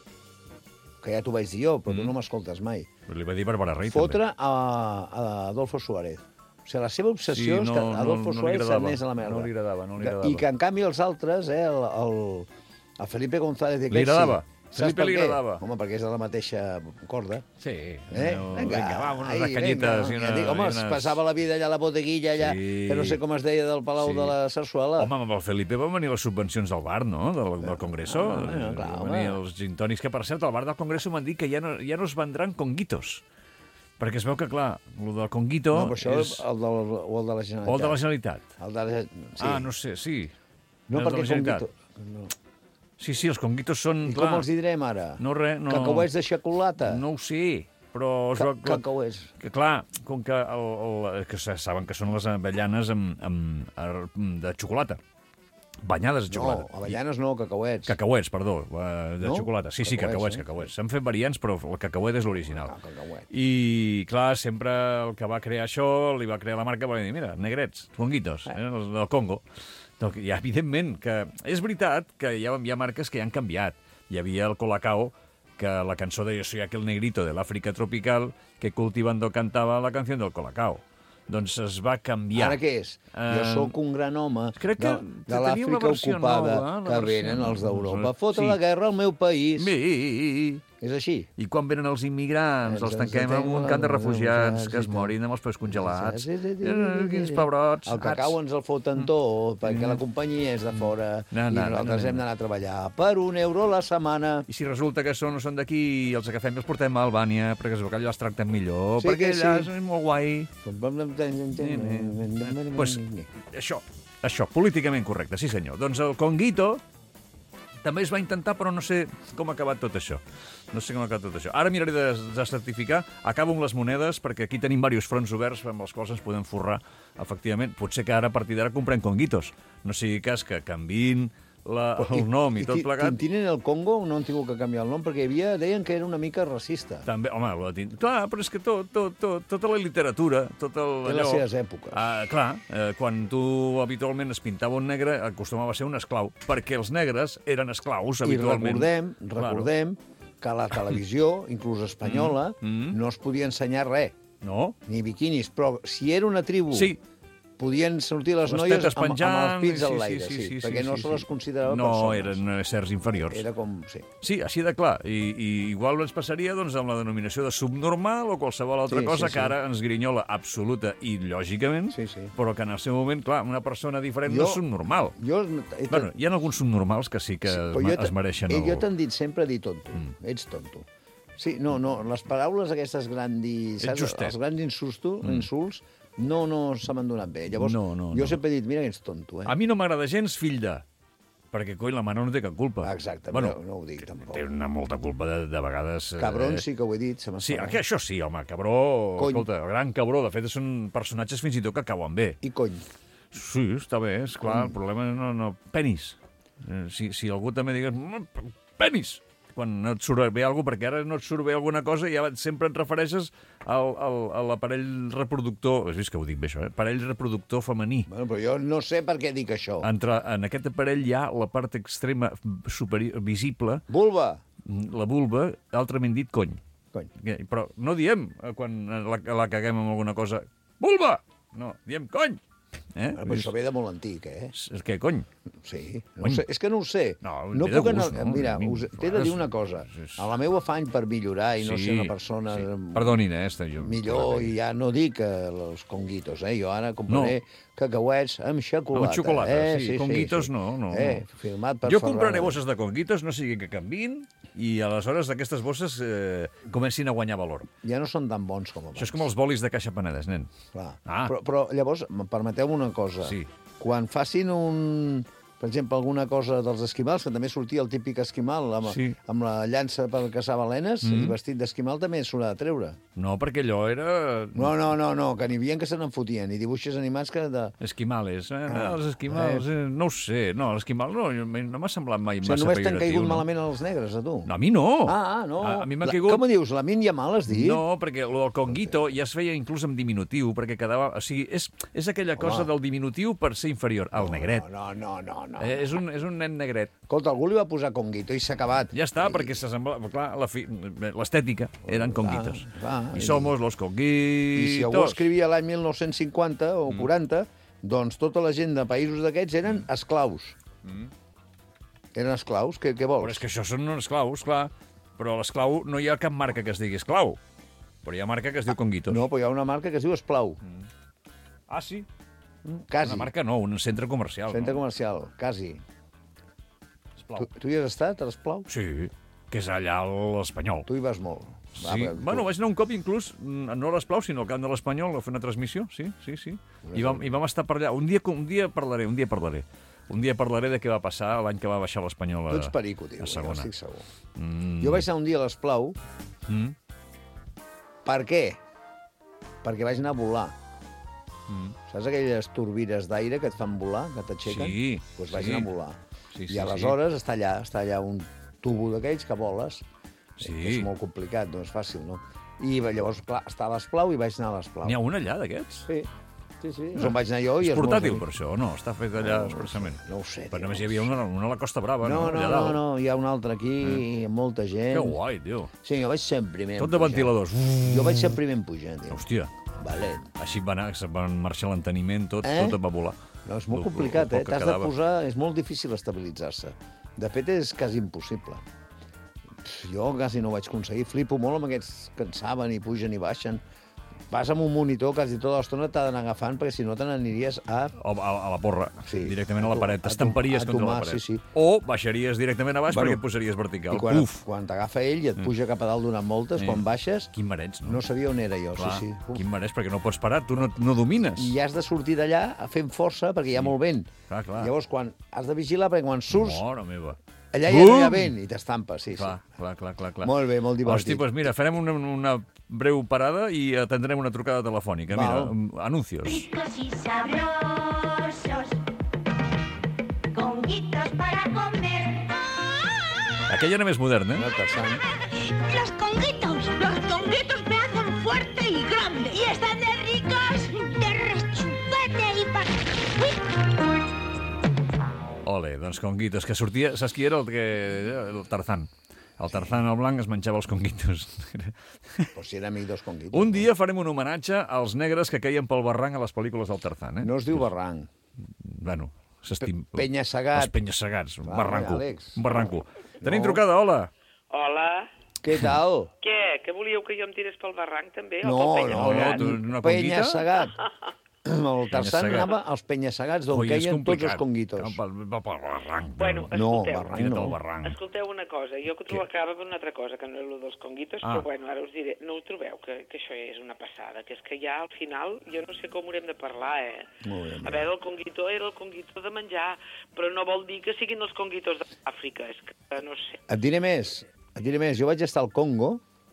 Que ja t'ho vaig dir jo, però mm. tu no m'escoltes mai. Però li va dir Bàrbara Rey, Fotre a, a Adolfo Suárez. O sigui, la seva obsessió sí, no, és que Adolfo no, no Suárez s'anés a la merda. No li agradava, no li agradava. I que, en canvi, els altres, eh, el, el, el Felipe González de Li agradava. Sí. Felipe li agradava. Home, perquè és de la mateixa corda. Sí. Eh? No, vinga, vinga, va, unes ai, canyites. Vinga, i una, dic, home, i unes... unes... passava la vida allà a la bodeguilla, allà, sí. que no sé com es deia, del Palau sí. de la Sarsuela. Home, amb el Felipe van venir les subvencions del bar, no?, del, del Congreso. Ah, no, clar, van venir els gin tònics, que per cert, al bar del Congreso m'han dit que ja no, ja no es vendran conguitos. Perquè es veu que, clar, el del conguito... No, però això és... el del, o el de la Generalitat. O el de la Generalitat. El de la... sí. Ah, no sé, sí. No, el perquè conguito... No. Sí, sí, els conguitos són... I clar, com els direm ara? No, res, no... Cacauets de xocolata? No ho sé, però... Ca cacauets. Que, clar, com que, el, el, que saben que són les avellanes amb, amb, de xocolata. Banyades de xocolata. No, avellanes no, cacauets. Cacauets, perdó, de no? xocolata. Sí, sí, cacauets, eh? cacauets. S'han fet variants, però el cacauet és l'original. Ah, cacauet. I, clar, sempre el que va crear això, li va crear la marca, va dir, mira, negrets, conguitos, eh, els del Congo. Donc, ja, evidentment, que és veritat que hi ha, hi ha marques que ja han canviat. Hi havia el Colacao, que la cançó de Yo soy aquel negrito de l'Àfrica tropical que cultivando cantava la canció del Colacao. Doncs es va canviar. Ara què és? Uh, jo sóc un gran home crec que de, de l'Àfrica ocupada, nova, que venen els d'Europa. Fotre sí. la guerra al meu país. Sí. És així. I quan venen els immigrants, els tanquem en un camp de refugiats que es morin amb els peus congelats. Quins pebrots. El cacau ens el foten tot, perquè la companyia és de fora i nosaltres hem d'anar a treballar per un euro la setmana. I si resulta que són, no són d'aquí, els agafem i els portem a Albània, perquè es veu que allà els tracten millor, sí, perquè allà sí. és molt guai. Pues, això, això, políticament correcte, sí senyor. Doncs el Conguito també es va intentar, però no sé com ha acabat tot això. No sé com ha acabat tot això. Ara miraré de, de certificar. Acabo amb les monedes, perquè aquí tenim diversos fronts oberts amb els quals ens podem forrar, efectivament. Potser que ara, a partir d'ara, comprem conguitos. No sigui cas que canviïn la, el nom i, i tot plegat. Tintinen el Congo no han tingut que canviar el nom, perquè hi havia, deien que era una mica racista. També, home, la tint... clar, però és que tot, tot, tot, tota la literatura, tot el... Té les seves èpoques. Ah, clar, eh, quan tu habitualment es pintava un negre, acostumava a ser un esclau, perquè els negres eren esclaus, habitualment. I recordem, recordem claro. que a la televisió, inclús espanyola, mm, mm. no es podia ensenyar res. No. Ni biquinis, però si era una tribu... Sí. podien sortir les, les noies amb, amb els pits sí, enlaire, sí, sí, sí, sí, perquè sí, no sí, se les considerava no, persones. No, eren éssers inferiors. Era com... Sí, sí així de clar. I, i igual ens passaria doncs, amb la denominació de subnormal o qualsevol altra sí, cosa sí, que ara sí. ens grinyola absoluta i lògicament, sí, sí. però que en el seu moment, clar, una persona diferent jo, no és subnormal. Jo, he bueno, hi ha alguns subnormals que sí que sí, es, es mereixen el... Jo t'han dit sempre dir tonto. Mm. Ets tonto. Sí, no, no, les paraules aquestes grandis... Els grans insults, mm. insults no, no se m'han donat bé. Llavors, no, no, jo no. sempre he dit, mira que ets tonto, eh? A mi no m'agrada gens fill de... Perquè, coi, la mare no té cap culpa. Exacte, bueno, no, no ho dic, tampoc. Té una molta culpa de, de vegades... Cabron eh... sí que ho he dit, se m'ha Sí, que això sí, home, cabró... Cony. Escolta, el gran cabró, de fet, són personatges fins i tot que cauen bé. I cony. Sí, està bé, és clar, cony. El problema no... no... Penis. Eh, si, si algú també digués... Penis! quan no et surt bé alguna cosa, perquè ara no et surt bé alguna cosa i ja sempre et refereixes al, al, a l'aparell reproductor, has vist que ho dic bé això, eh? Aparell reproductor femení. Bueno, però jo no sé per què dic això. Entre, en aquest aparell hi ha la part extrema superior, visible. Vulva. La vulva, altrament dit, cony. Cony. Però no diem, quan la, la caguem amb alguna cosa, vulva! No, diem cony! Eh? Però això ve de molt antic, eh? Què, cony? Sí, no sé. És que no ho sé. No, no ve de puc gust, anar... no? Mira, us... t'he de dir una cosa. A la meva afany per millorar i no Sí, ser una persona... sí. Perdonin, eh? Està jo. Millor, i ja no dic eh, els conguitos, eh? Jo ara compraré No. cacauets amb xocolata. Amb xocolata, eh? sí. Conguitos no, no. Eh, firmat per Jo compraré Ferrari. bosses de conguitos, no sigui que canviïn, i aleshores aquestes bosses eh, comencin a guanyar valor. Ja no són tan bons com abans. Això és com els bolis de Caixa Penedès, nen. Clar. Ah. Però, però llavors, permeteu-me una cosa. Sí. Quan facin un... Per exemple, alguna cosa dels esquimals, que també sortia el típic esquimal amb, Sí. amb la llança per caçar balenes, Mm. i vestit d'esquimal també s'haurà de treure. No, perquè allò era... No, no, no, no, que n'hi havia que se n'enfotien, i dibuixos animats que... De... Esquimales, eh? Ah. Els esquimals, eh? no ho sé. No, l'esquimal no, no m'ha semblat mai O sigui, massa només t'han pejoratiu. caigut no? malament els negres, a tu? No, a mi no. Ah, no. A, a mi m'ha La- caigut... Com dius, la min ja mal, has dit? No, perquè el conguito ja es feia inclús en diminutiu, perquè quedava... O sigui, és, és aquella cosa Home. del diminutiu per ser inferior al negret. No, no, no, no. Eh, és, un, és un nen negret. Escolta, algú li va posar conguito i s'ha acabat. Ja està, perquè s'assemblava... Clar, la fi- l'estètica eren conguitos. clar. I somos los conguitos. I si algú escrivia l'any mil nou-cents cinquanta o Mm. quaranta, doncs tota la gent de països d'aquests eren esclaus. Mm. Eren esclaus? Què, què vols? Però és que això són esclaus, clar. Però l'esclau no hi ha cap marca que es digui esclau. Però hi ha marca que es diu conguitos. No, però hi ha una marca que es diu Esplau. Ah, sí? Quasi. Una marca no, un centre comercial. Centre no? comercial, quasi. Esplau. Tu, tu hi has estat, a l'Esplau? Sí, que és allà a l'Espanyol. Tu hi vas molt. Sí. Va, però Bueno, tu- vaig anar un cop inclús, mm, no a l'Esplau, sinó al camp de l'Espanyol, a fer una transmissió, sí, sí, sí. I vam, I vam estar per allà. Un dia, un dia parlaré, un dia parlaré. Un dia parlaré de què va passar l'any que va baixar l'Espanyol a, Tu ets perico, tio, a ja segona. estic segur. Mm. Jo vaig anar un dia a l'Esplau. Mm. Per què? Perquè vaig anar a volar. Mm. Saps aquelles turbines d'aire que et fan volar, que t'aixequen? Sí, Doncs vaig sí. anar a volar. Sí, sí, I aleshores està allà, està allà un tubo d'aquells que voles. Sí. Que és molt complicat, no és fàcil, no? I llavors, clar, està a l'Esplau i vaig anar a l'Esplau. N'hi ha un allà, d'aquests? Sí, sí, sí. És on vaig anar jo i És els meus portàtil, amics. per això, o no? Està fet allà expressament. No ho sé, Però tio, només no hi havia una, una a la Costa Brava, No, no? no, Allà no, dalt. no, hi ha un altre aquí, amb molta gent. Que guai, tio. Sí, jo vaig ser el primer Tot en de pujar. ventiladors. Jo vaig ser el primer en pujar, tio. Hòstia. Valent. Així va anar, se'n van marxar l'enteniment, tot, Eh? tot va volar. No, és molt El- el- complicat, el eh? que T'has de quedava. posar... És molt difícil estabilitzar-se. De fet, és quasi impossible. Pff, Jo quasi no ho vaig aconseguir. Flipo molt amb aquests que en saben i pugen i baixen. Vas amb un monitor, quasi tota l'estona t'ha d'anar agafant, perquè si no te n'aniries a... O a, a la porra, Sí. directament a la A to- paret. a to- T'estamparies a contra la tomar, paret. sí, sí. O baixaries directament a baix Bueno, perquè et posaries vertical. I quan, Uf! quan t'agafa ell i et puja cap a dalt donant moltes, Eh. quan baixes, Quin marets, no? no sabia on era jo, Clar, sí, sí. Uf. quin marets, perquè no pots parar, tu no, no domines. I has de sortir d'allà fent força, perquè hi ha molt vent. Clar, clar. Llavors, quan has de vigilar, perquè quan surts, Mare meva. allà ja no hi ha Bum! vent i t'estampes, sí, Clar, sí. clar, clar, clar, clar. Molt bé, molt divertit. Hosti, doncs mira, farem una, una breu parada i atendrem una trucada telefònica. Val. Mira, anuncios. Ricos y sabrosos, conguitos para comer. Aquella era més moderna, No, eh? Tarzán. Los conguitos, los conguitos me hacen fuerte y grande. Y están de ricos, de rechupete y para... Ole, doncs conguitos, que sortia... Saps qui era el, que... el Tarzán? El Tarzán el blanc es menjava els conguitos. Pues si era amic dels conguitos. Un dia farem un homenatge als negres que queien pel barranc a les pel·lícules del Tarzán, eh? No es diu barranc. Bueno, s'estim... Penya-segat. Els penya-segats, un Va, barranco. Àlex. Un barranco. Tenim No. trucada, hola. Hola. Què tal? Què? Que volíeu que jo em tirés pel barranc, també? No, o pel no, penya-segat? tu- una conguita? Penya-segat. El Tarzán Penya-segat. anava als penya-segats d'on Ui, és queien tots complicat. els conguitos. No, pel, pel, pel barranc. Bueno, No, escolteu, barranc Tira't no. al barranc. escolteu una cosa. Jo que trobava per una altra cosa, que no és el dels conguitos, Ah. però bueno, ara us diré. No ho trobeu, que, que això és una passada? Que és que ja al final, jo no sé com haurem de parlar, eh? Molt bé, A veure, el conguito era el conguito de menjar, però no vol dir que siguin els conguitos d'Àfrica. És que no sé. Et diré més, et diré més. Jo vaig estar al Congo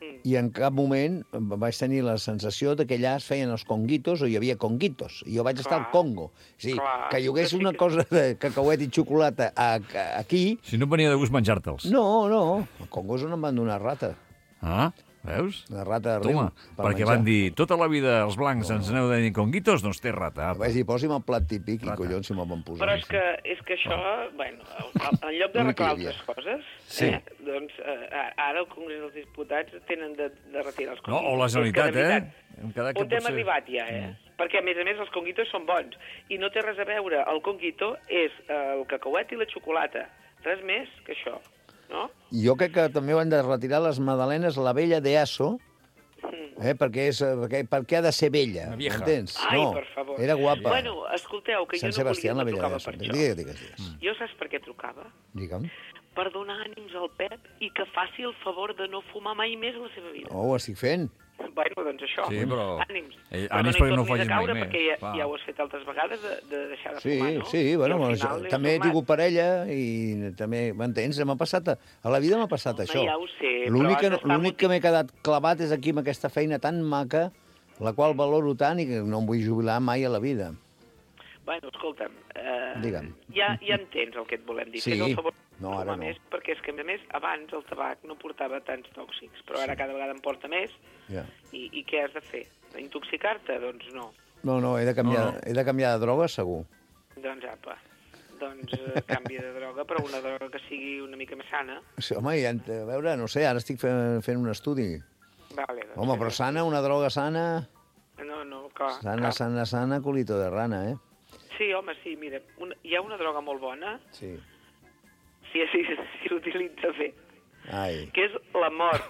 i en cap moment vaig tenir la sensació de que allà es feien els conguitos o hi havia conguitos. I jo vaig estar al Congo. O sigui, que hi hagués una cosa de cacauet i xocolata a, a, aquí... Si no venia de gust menjar-te'ls. No, no. El Congo és on em van donar rata. Ah, veus? Una rata de riu. Toma, perquè van dir, tota la vida els blancs ens aneu de dir conguitos, doncs té rata. Vaig dir, posi'm el plat típic i collons si me'l van posar. Però és que, és que això, bueno, en lloc de arreglar altres coses, sí. eh, doncs eh, ara el Congrés dels Diputats tenen de, de retirar els conguitos. No, o la Generalitat, eh? On hem potser... arribat ja, eh? Mm. Perquè, a més a més, els conguitos són bons. I no té res a veure. El conguito és el cacauet i la xocolata. Res més que això. No? Jo crec que també ho han de retirar les magdalenes, la vella de Aso, eh, perquè, és, perquè, perquè ha de ser vella, m'entens? Ai, no, per favor. Era guapa. Bueno, escolteu, que Sant jo no Sebastià, volia, la no vella trucava de Aso. per això. Digues, digues, digues. Mm. Jo saps per què trucava? Digue'm. Per donar ànims al Pep i que faci el favor de no fumar mai més a la seva vida. Oh, ho estic fent. Bueno, doncs això. Sí, però... Ànims. Eh, però ànims no perquè no ho facis facis mai més. Perquè ja, ja ho has fet altres vegades, de, de deixar de Sí, fumar, no? sí, bueno, I al jo, final també he format. tingut parella i també, m'entens? M'ha passat, a, a la vida m'ha passat Home, això. ja ho sé, L'únic però que, has d'estar l'únic que m'he quedat clavat és aquí amb aquesta feina tan maca, la qual valoro tant i que no em vull jubilar mai a la vida. Bueno, escolta'm, eh, Digue'm. ja, ja entens el que et volem dir. Sí. Fes el favor No, ara no. més, perquè és que, a més, abans el tabac no portava tants tòxics, però ara cada vegada en porta més. Ja. I, I què has de fer? Intoxicar-te? Doncs no. No, no, he de canviar, No, no. he de, canviar de droga, segur. Doncs apa. Doncs eh, canvi de droga, però una droga que sigui una mica més sana. Sí, home, ja, a veure, no sé, ara estic fent, fent un estudi. Vale, doncs, Home, però sana, una droga sana... No, no, clar. Sana, clar. sana, sana, culito de rana, eh? Sí, home, sí, mira, una, hi ha una droga molt bona, Sí. si, si, si l'utilitza bé, Ai. que és l'amor.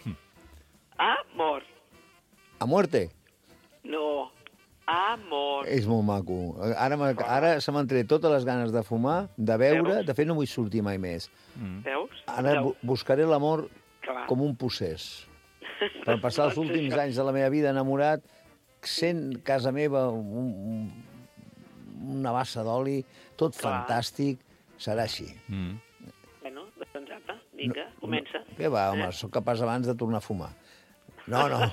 Amor. A muerte? No, amor. És molt maco. Ara, m'ha- ara se m'han tret totes les ganes de fumar, de beure, Veus? de fet no vull sortir mai més. Mm. Veus? Ara bu buscaré l'amor Clar. com un possés. Per passar els Doncs últims això. anys de la meva vida enamorat, sent casa meva un, un, una bassa d'oli, tot Clar. fantàstic, serà així. Mm. Bueno, doncs apa, vinga, no, comença. Què va, home, Eh? sóc capaç abans de tornar a fumar. No, no.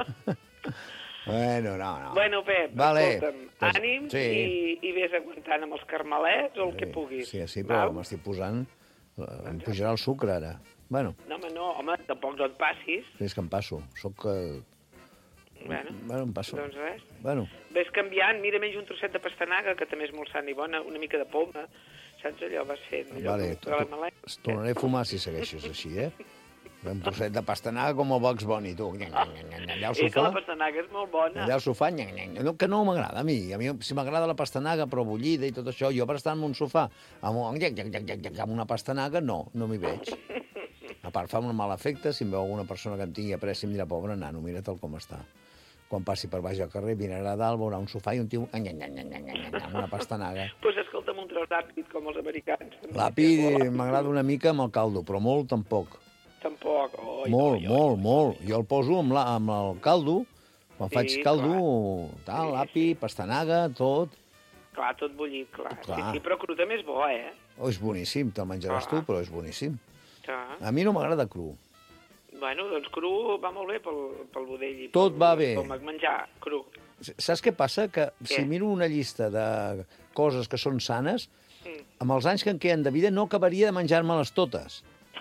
bueno, no, no. Bueno, Pep, Vale. escolta'm, Pues, ànims sí. i, i vés aguantant amb els carmelets o el que puguis. Sí, sí, però val? m'estic posant... Em pujarà el sucre, ara. Bueno, No, home, no, home, tampoc no et passis. és que em passo. Soc... Eh... Bueno, Bueno, em passo. doncs res. Bueno, Ves canviant, mira, menys un trosset de pastanaga, que també és molt sana i bona, una mica de poma. Saps allò? Vas fent allò vale, que la maleta. es tornaré a fumar si segueixes així, eh? Un trosset de pastanaga com el Bugs Bunny, tu. Allà al És que la sofà, pastanaga és molt bona. allà al sofà, nyang, nyang, no, que no m'agrada a mi. A mi, si m'agrada la pastanaga, però bullida i tot això, jo per estar en un sofà amb, un, nyang, nyang, nyang, nyang, amb una pastanaga, no, no m'hi veig. A part, fa un mal efecte, si em veu alguna persona que em tingui après, em dirà, pobre nano, mira-te'l com està. Quan passi per baix al carrer, mirarà a dalt, veurà un sofà i un tio nyang, nyang, nyang, nyang, nyang, nyang, amb una pastanaga. Doncs pues escolta'm un tros d'àpid, com els americans. L'àpid m'agrada una mica amb el caldo, però molt tampoc. Tampoc. Oi, Molt, oi, oi. molt, molt. Jo el poso amb, la, amb el caldo, quan Sí, faig caldo, tal, Sí, api, pastanaga, tot. Clar, tot bullit, clar. Clar. Sí, sí, però cru també és bo, eh? Oh, és boníssim, te'l menjaràs tu, Ah. però és boníssim. Clar. A mi no m'agrada cru. Bueno, doncs cru va molt bé pel, pel budell. I Tot pel, va bé. Com menjar cru. Saps què passa? Que si Què? miro una llista de coses que són sanes, Mm. amb els anys que em queden de vida no acabaria de menjar-me-les totes.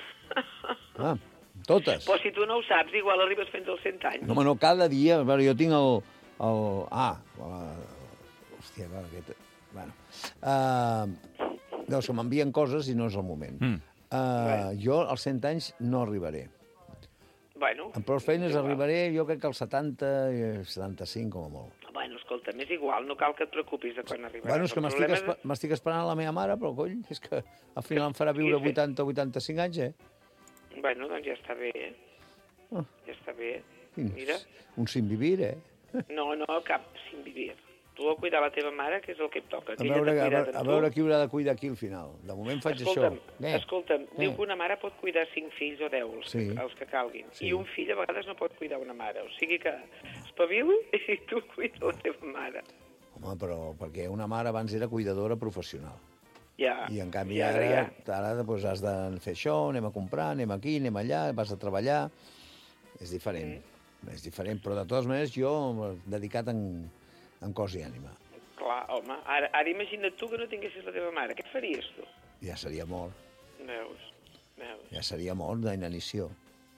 Ah, totes. Però si tu no ho saps, igual arribes fins als cent anys. No, home, no, cada dia... A veure, jo tinc el... el ah, la, hòstia, va, aquest... Bueno. Uh, no, se m'envien coses i no és el moment. Mm. Uh, jo als cent anys no arribaré. Bueno, Amb prou feines igual. arribaré, jo crec que als setanta, setanta-cinc com a molt. Bueno, escolta, m'és igual, no cal que et preocupis de quan arribaràs. Bueno, és que El m'estic problema espe m'estic esperant a la meva mare, però, coll, és que al final em farà viure Sí, sí. vuitanta o vuitanta-cinc anys, eh? Bueno, doncs ja està bé, eh? Ah. Ja està bé. Quin- Mira, Un sin vivir, eh? no, no, cap sin vivir. Tu a cuidar la teva mare, que és el que et toca. A Que ella veure, t'ha a, cuidat veure, amb a tu. veure qui haurà de cuidar aquí al final. De moment faig Escolta'm, això. escolta'm, Què? diu que una mare pot cuidar cinc fills o deu, els, Sí. que, els que calguin. Sí. I un fill a vegades no pot cuidar una mare. O sigui que espavili i tu cuida la teva mare. Home, però perquè una mare abans era cuidadora professional. Ja. I en canvi I ara, ja. ara doncs, has de fer això, anem a comprar, anem aquí, anem allà, vas a treballar... és diferent. Mm. És diferent, però de totes maneres jo dedicat en, en cos i ànima. Clar, home, ara, ara imagina't tu que no tinguessis la teva mare. Què faries tu? Ja seria mort. Veus, veus. Ja seria mort d'inanició.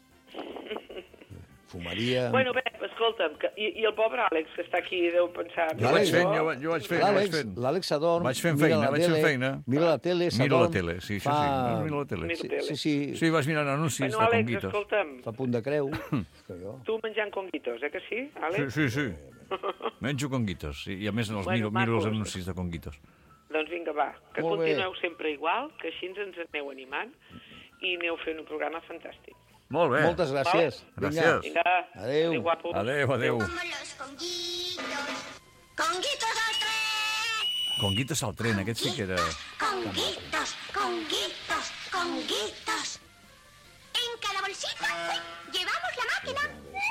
Fumaria... Bueno, bé, escolta'm, que, i, i el pobre Àlex, que està aquí, deu pensar... Jo vaig fent, jo, jo vaig fent, jo vaig fent. L'Àlex s'adorm, vaig fent feina, vaig fent feina. Mira la tele, s'adorm... Mira la tele, sí, això fa... sí, mira la tele. Sí, sí, sí. Sí, vas mirant anuncis bueno, de Àlex, conguitos. Escolta'm. Fa punt de creu. Tu menjant conguitos, eh que sí, Àlex? Sí, sí, sí. Menjo conguitos, i a més els Bueno, miro, miro els macos. anuncis de conguitos. Doncs vinga, va, que Molt bé. continueu sempre igual, que així ens aneu animant i aneu fent un programa fantàstic. Molt bé. Moltes gràcies. Vinga. Vinga. Gràcies. Vinga. Adéu. Adéu, guapos. Adéu, adéu. Como los conguitos. Conguitos al tren. Conguitos al tren, aquest sí que era... Conguitos, conguitos, conguitos. En cada bolsita llevamos la máquina.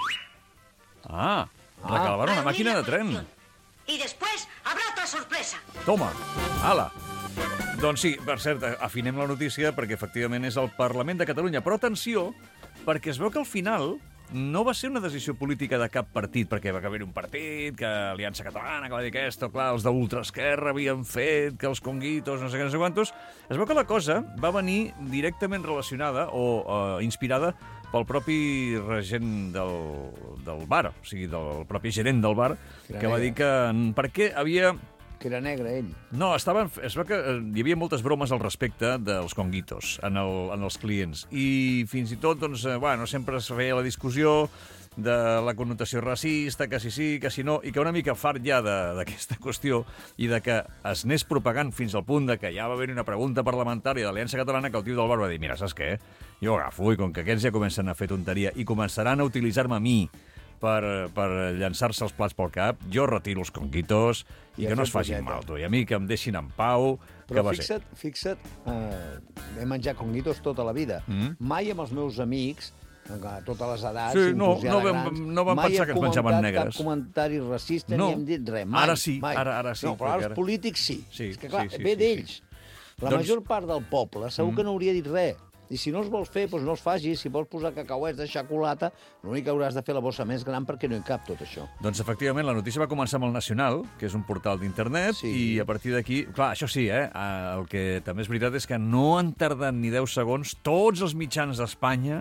Ah, recalavar una màquina de tren. Y después habrá otra sorpresa. Toma, ala. Doncs sí, per cert, afinem la notícia perquè efectivament és el Parlament de Catalunya. Però atenció, perquè es veu que al final no va ser una decisió política de cap partit, perquè va haver un partit, que Aliança Catalana, que va dir que esto, clar, els d'ultraesquerra havien fet, que els conguitos, no sé què, no sé quantos. Es veu que la cosa va venir directament relacionada o uh, inspirada pel propi regent del, del bar, o sigui, del propi gerent del bar, que, que va dir que... perquè havia... Que era negre, ell. No, estaven, es veu que hi havia moltes bromes al respecte dels conguitos en, el, en els clients. I fins i tot, doncs, bueno, sempre es feia la discussió de la connotació racista, que si sí, que si no, i que una mica fart ja d'aquesta qüestió i de que es anés propagant fins al punt de que ja va haver una pregunta parlamentària de l'Aliança Catalana que el tio del bar va dir, mira, saps què? Jo agafo i com que aquests ja comencen a fer tonteria i començaran a utilitzar-me a mi per, per llançar-se els plats pel cap, jo retiro els conguitos i Ja que no fet es facin coseta. mal, tu. I a mi que em deixin en pau, que Però va ser. fixa't, fixa't, eh, he menjat conguitos tota la vida. Mm. Mai amb els meus amics, a totes les edats, Sí, no, inclús ja no de vam- grans, no vam mai pensar he que ens menjaven comentat negres. cap comentari racista No. ni hem dit res, mai. Ara sí, mai. ara- ara sí, No, però ara perquè els ara- polítics sí. Sí, És que clar, sí, sí, ve sí, d'ells. La Doncs- major part del poble segur Mm. que no hauria dit res. I si no els vols fer, doncs no els facis. Si vols posar cacauets de xocolata, l'únic que hauràs de fer la bossa més gran perquè no hi cap tot això. Doncs efectivament, la notícia va començar amb el Nacional, que és un portal d'internet, sí. I a partir d'aquí... Clar, això sí, eh? El que també és veritat és que no han tardat ni deu segons tots els mitjans d'Espanya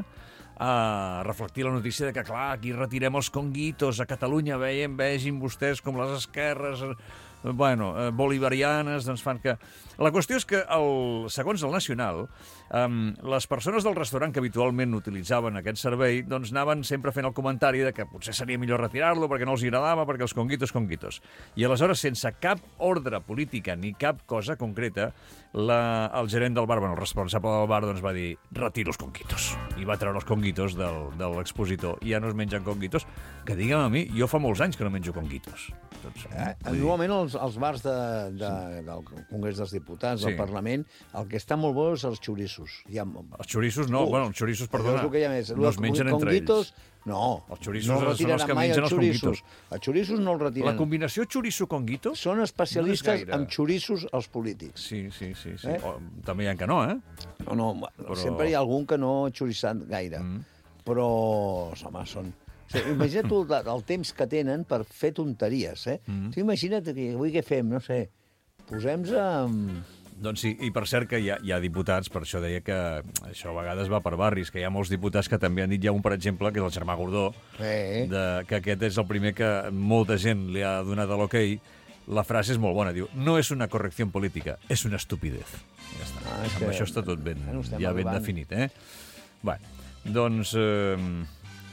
a reflectir la notícia de que, clar, aquí retirem els conguitos, a Catalunya veiem, vegin vostès com les esquerres... bueno, eh, bolivarianes, doncs fan que... La qüestió és que, el, segons el Nacional, um, les persones del restaurant que habitualment utilitzaven aquest servei doncs anaven sempre fent el comentari de que potser seria millor retirar-lo perquè no els agradava, perquè els conguitos, conguitos. I aleshores, sense cap ordre política ni cap cosa concreta, la, el gerent del bar, bueno, el responsable del bar, doncs va dir retiro els conguitos. I va treure els conguitos del, de l'expositor. I ja no es mengen conguitos. Que digue'm a mi, jo fa molts anys que no menjo conguitos. Doncs, Eh, normalment els, els bars de, de, del Congrés dels Diputats, Sí. del Parlament, el que està molt bo és els xoriços. Hi ha... Els xoriços no, Uf, bueno, els xoriços, perdona, allò és el que hi ha més. no es mengen entre Conguitos, ells. no. Els xoriços no són els retiraran que mai mengen els els xoriços. conguitos. Els xoriços no els La retiren. combinació xoriço-conguito Són especialistes no és gaire. en xoriços els polítics. Sí, sí, sí. sí. Eh? O, també hi ha que no, eh? No, no, Però- Però... sempre hi ha algun que no ha xoriçat gaire. Mm. Però, home, són... O sigui, imagina't tu el, el temps que tenen per fer tonteries, eh? Mm. O sigui, imagina't que avui què fem, no sé, posem-nos amb... Doncs sí, i per cert que hi ha, hi ha diputats, per això deia que això a vegades va per barris, que hi ha molts diputats que també han dit, hi ha un, per exemple, que és el Germà Gordó, eh. de, que aquest és el primer que molta gent li ha donat a l'hoquei. La frase és molt bona, diu, no és una correcció política, és una estupidez. Ja està, Ah, és amb que- això està tot ben, Bueno, estem ja ben arribant. definit, eh? Bueno, doncs... Eh,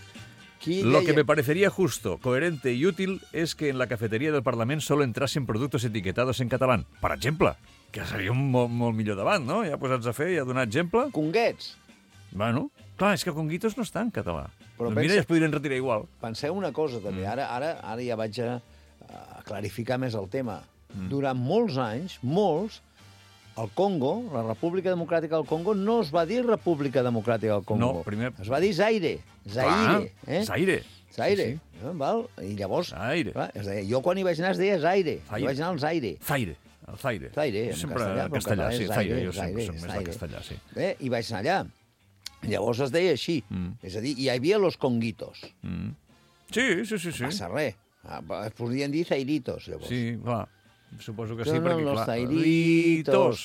Qui Lo deia- que me parecería justo, coherente y útil es que en la cafetería del Parlament solo entrasen productos etiquetados en catalán. Per exemple, que seria un molt, molt millor davant, no? Ja posats a fer, ja donar exemple. Conguets. Bueno, clar, és que conguitos no està en català. Però Doncs mira, pensa- ja es podrien retirar igual. Penseu una cosa, també. Mm. Ara, ara, ara ja vaig a, a clarificar més el tema. Mm. Durant molts anys, molts, el Congo, la República Democràtica del Congo, no es va dir República Democràtica del Congo. No, primer- Es va dir Zaire. Zaire. Clar, eh? Zaire. Zaire. Sí, Sí, sí. Val? I llavors... Zaire. Clar, es deia, jo quan hi vaig anar es deia Zaire. Zaire. Jo vaig anar al Zaire. Zaire. El Zaire. Zaire, Jo en sempre castellà, però en castellà, català sí, és Zaire, Zaire, jo sempre Zaire, soc més de Zaire. castellà, sí. Bé, i vaig anar allà. Llavors es deia així. Mm. És a dir, hi havia los conguitos. Mm. Sí, sí, sí. sí. No passa res. Es podrien dir zairitos, llavors. Sí, clar. Suposo que sí, no, perquè, no, clar... Los zairitos.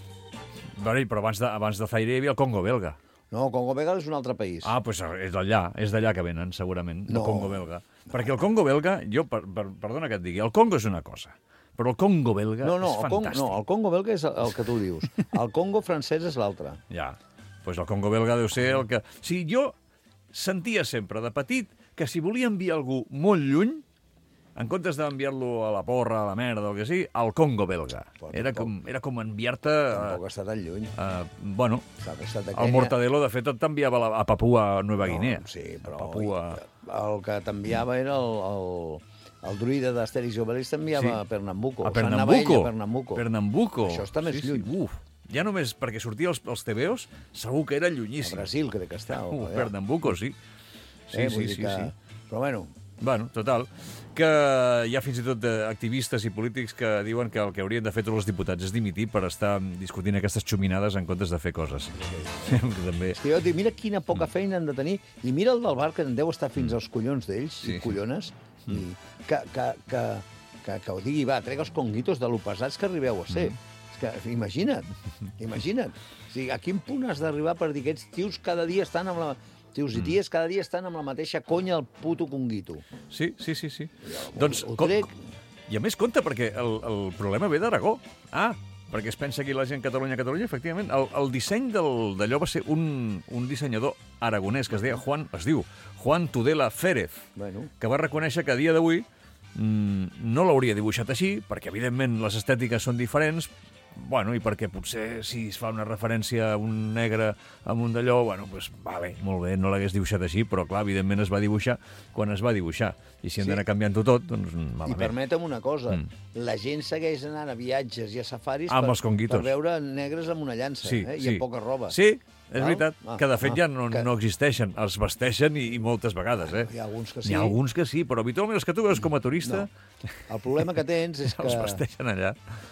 Bueno, però abans de, abans de Zaire hi havia el Congo belga. No, Congo belga és un altre país. Ah, doncs és d'allà, és d'allà que venen, segurament, no. el Congo belga. Perquè el Congo belga, jo, per, per, perdona que et digui, el Congo és una cosa, però el Congo belga no, no, és el Congo, fantàstic. No, el Congo belga és el, el que tu dius. El Congo francès és l'altre. Ja, doncs pues el Congo belga deu ser el que... O sigui, jo sentia sempre de petit que si volia enviar algú molt lluny, en comptes d'enviar-lo a la porra, a la merda, o el que sigui, al Congo belga. Bueno, era, com, era com enviar-te... Tampoc està tan lluny. Uh, bueno, el Kenya... Mortadelo, de fet, t'enviava a Papua Nova Guinea. No, sí, però Papua... el que t'enviava era el, el, el druida d'Astèrix i Obelix, t'enviava sí. a Pernambuco. A Pernambuco. A Pernambuco. Pernambuco. Això està més sí, lluny. Sí. Uf. Ja només perquè sortia els, els T V Os, segur que era llunyíssim. A Brasil, crec que està. Uh, Pernambuco, sí. Sí, eh, sí, sí, que... sí. Però bueno... Bueno, total, que hi ha fins i tot activistes i polítics que diuen que el que haurien de fer tots els diputats és dimitir per estar discutint aquestes xuminades en comptes de fer coses. Sí. També... És que jo dic, mira quina poca feina han de tenir, i mira el del bar, que en deu estar fins als collons d'ells, sí. i collones, mm. i que, que, que, que, que ho digui, va, trega els conguitos de lo pesats que arribeu a ser. Mm. És que, imagina't, imagina't. O sigui, a quin punt has d'arribar per dir que aquests tios cada dia estan amb la... Tios i ties cada dia estan amb la mateixa conya al puto conguito. Sí, sí, sí. sí. Jo, doncs, ho, ho trec... I a més, compte, perquè el, el problema ve d'Aragó. Ah, perquè es pensa aquí la gent Catalunya, Catalunya, efectivament. El, el disseny d'allò va ser un, un dissenyador aragonès que es deia Juan, es diu Juan Tudela Férez, bueno. que va reconèixer que a dia d'avui mmm, no l'hauria dibuixat així, perquè evidentment les estètiques són diferents, bueno, i perquè potser si es fa una referència a un negre amb un d'allò, bueno, doncs va bé, molt bé, no l'hagués dibuixat així, però clar, evidentment es va dibuixar quan es va dibuixar. I si hem sí. d'anar canviant-ho tot, doncs malament. I permetem una cosa, mm. la gent segueix anant a viatges i a safaris amb per, els conguitos. per veure negres amb una llança, sí, eh? I sí. amb poca roba. Sí, és Val? veritat, ah, que de fet ah, ja no, que... no existeixen, els vesteixen i, i moltes vegades, eh? Hi ha alguns que sí. Hi ha alguns que sí, però habitualment els que tu veus com a turista... No. El problema que tens és que... els vesteixen allà.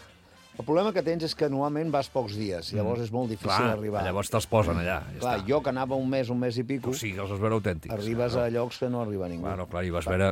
El problema que tens és que normalment vas pocs dies, llavors és molt difícil Clar, arribar. Llavors te'ls posen allà. Ja clar, està. jo que anava un mes, un mes i pico... Tu sí que els vas veure autèntics. Arribes no? a llocs que no arriba ningú. Bueno, clar, i vas veure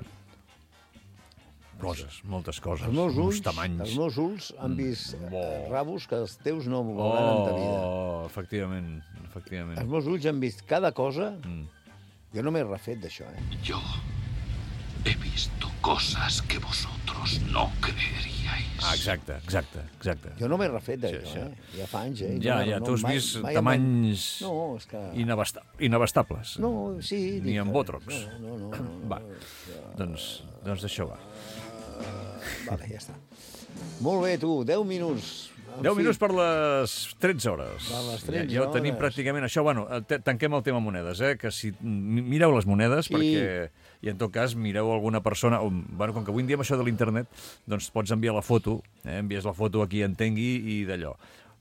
coses, moltes coses, els meus ulls, tamanys. Els meus ulls han vist mm. oh. rabos que els teus no veuran oh, en ta vida. Oh, efectivament, efectivament. Els meus ulls han vist cada cosa... Mm. Jo no m'he refet d'això, eh? Yo he visto cosas que vosotros no creeríais. Ah, exacte, exacte, exacte. Jo no m'he refet d'això, sí, sí. eh? Ja fa anys, eh? Ja, no, ja, no, tu has mai, vist mai tamanys no, és que... inabasta inabastables. No, sí. Ni amb bòtrox. No, no, no. no, va, no, ja... doncs, doncs d'això va. Uh, vale, ja està. Molt bé, tu, deu minuts. deu minuts per les tretze hores. Per les tretze ja, ja ho tenim pràcticament això. Bueno, tanquem el tema monedes, eh? Que si mireu les monedes, I... perquè... I en tot cas, mireu alguna persona... O, bueno, com que avui en dia amb això de l'internet, doncs pots enviar la foto, eh? Envies la foto a qui entengui i d'allò.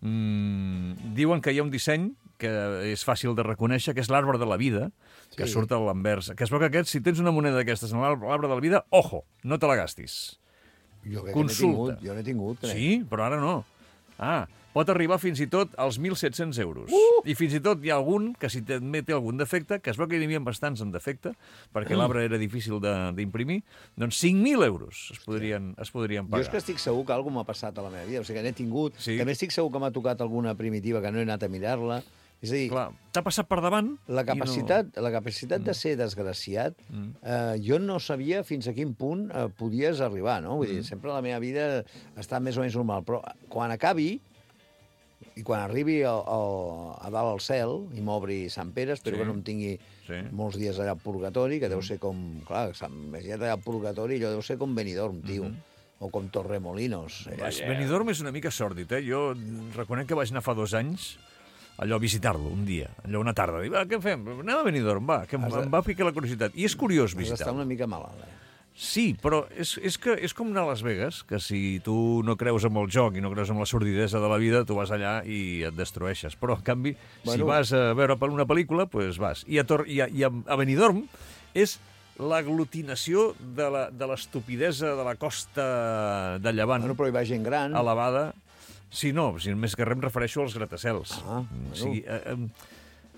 Mm, diuen que hi ha un disseny que és fàcil de reconèixer, que és l'arbre de la vida, sí. que surt a l'anvers. Que es veu que aquest, si tens una moneda d'aquestes en l'arbre de la vida, ojo, no te la gastis. Jo crec Consulta. que n'he tingut, jo n'he tingut, crec. Sí, però ara no. Ah, pot arribar fins i tot als mil set-cents euros. Uh! I fins i tot hi ha algun que si també té algun defecte, que es veu que hi havia bastants en defecte, perquè l'arbre era difícil d'imprimir, doncs cinc mil euros es podrien, es podrien pagar. Jo és que estic segur que alguna m'ha passat a la meva vida, o sigui que n'he tingut, sí. també estic segur que m'ha tocat alguna primitiva que no he anat a mirar-la. És a dir, t'ha passat per davant? La capacitat, no... la capacitat mm. de ser desgraciat, mm. eh, jo no sabia fins a quin punt eh, podies arribar, no? Vull mm. dir, sempre la meva vida està més o menys normal, però quan acabi, i quan arribi a, a, a dalt al cel i m'obri Sant Pere, espero sí. que no em tingui sí. molts dies allà al purgatori, que deu ser com... Clar, imagina't allà al purgatori, allò deu ser com Benidorm, tio. Mm-hmm. O com Torremolinos. Eh, Benidorm és una mica sòrdid, eh? Jo reconec que vaig anar fa dos anys allò a visitar-lo un dia, allò una tarda. Dic, va, què fem? Anem a Benidorm, va, que em, de... em va picar la curiositat. I és curiós visitar-lo. Has d'estar una mica malalt, eh? Sí, però és, és, que, és com anar a Las Vegas, que si tu no creus en el joc i no creus en la sordidesa de la vida, tu vas allà i et destrueixes. Però, en canvi, bueno, si vas a veure una pel·lícula, doncs vas. I a, Tor i a, i a Benidorm és l'aglutinació de l'estupidesa de la costa de Llevant. Bueno, però hi va gent gran. Elevada. Sí, no, si més que res em refereixo als gratacels. Ah, o sigui, eh, eh,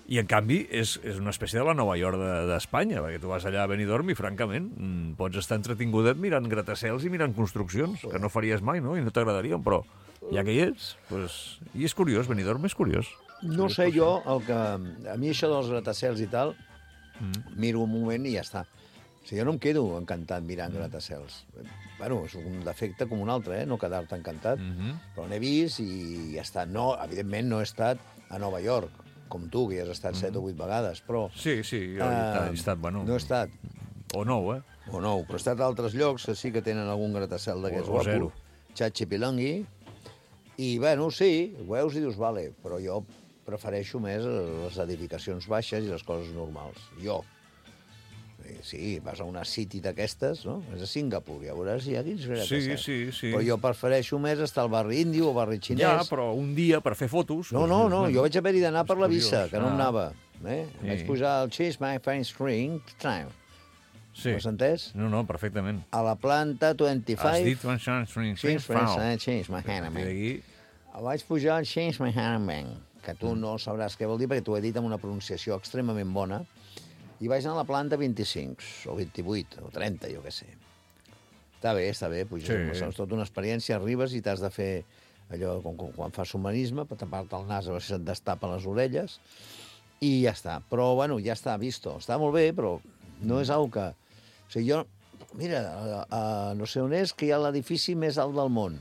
I, en canvi, és, és una espècie de la Nova York d'Espanya, de, perquè tu vas allà a Benidorm i, francament, pots estar entretingudet mirant gratacels i mirant construccions, que no faries mai, no? I no t'agradarien, però ja que hi ets, doncs... I és curiós, Benidorm és curiós. No sé jo, el que... a mi això dels gratacels i tal, mm. miro un moment i ja està. O sigui, jo no em quedo encantat mirant mm. gratacels. Bueno, és un defecte com un altre, eh? No quedar-te encantat, mm-hmm. però n'he vist i ja està. No, evidentment no he estat a Nova York, com tu, que hi has estat mm. set o vuit vegades, però... Sí, sí, jo uh, he estat, bueno... No he estat. O nou, eh? O nou, però he estat a altres llocs que sí que tenen algun gratacel d'aquests guapos. O zero. Xatxipilangui. I, bueno, sí, ho veus i dius, vale, però jo prefereixo més les edificacions baixes i les coses normals. Jo. Sí, vas a una city d'aquestes, no? És a Singapur, ja veuràs, hi ha quins gratacels. Sí, sí, sí. Però jo prefereixo més estar al barri indi o al barri xinès. Ja, però un dia per fer fotos... No, no, no, jo vaig haver-hi d'anar per la visa, que no em anava. Eh? Sí. Vaig pujar al Chase My Fine String Time. Sí. Ho has entès? No, no, perfectament. A la planta vint-i-cinc... Has dit One Shine String Change My Hanneman. Vaig pujar al Change My Hanneman, que tu no sabràs què vol dir, perquè t'ho he dit amb una pronunciació extremament bona, i vaig anar a la planta vint-i-cinc, o vint-i-vuit, o trenta, jo què sé. Està bé, està bé, puges, sí. És tota una experiència, arribes i t'has de fer allò, com, com quan fas submarisme, per tapar-te el nas, a veure si se't destapen les orelles, i ja està. Però, bueno, ja està, visto. Està molt bé, però no és algo que... O sigui, jo... Mira, a, a, no sé on és, que hi ha l'edifici més alt del món.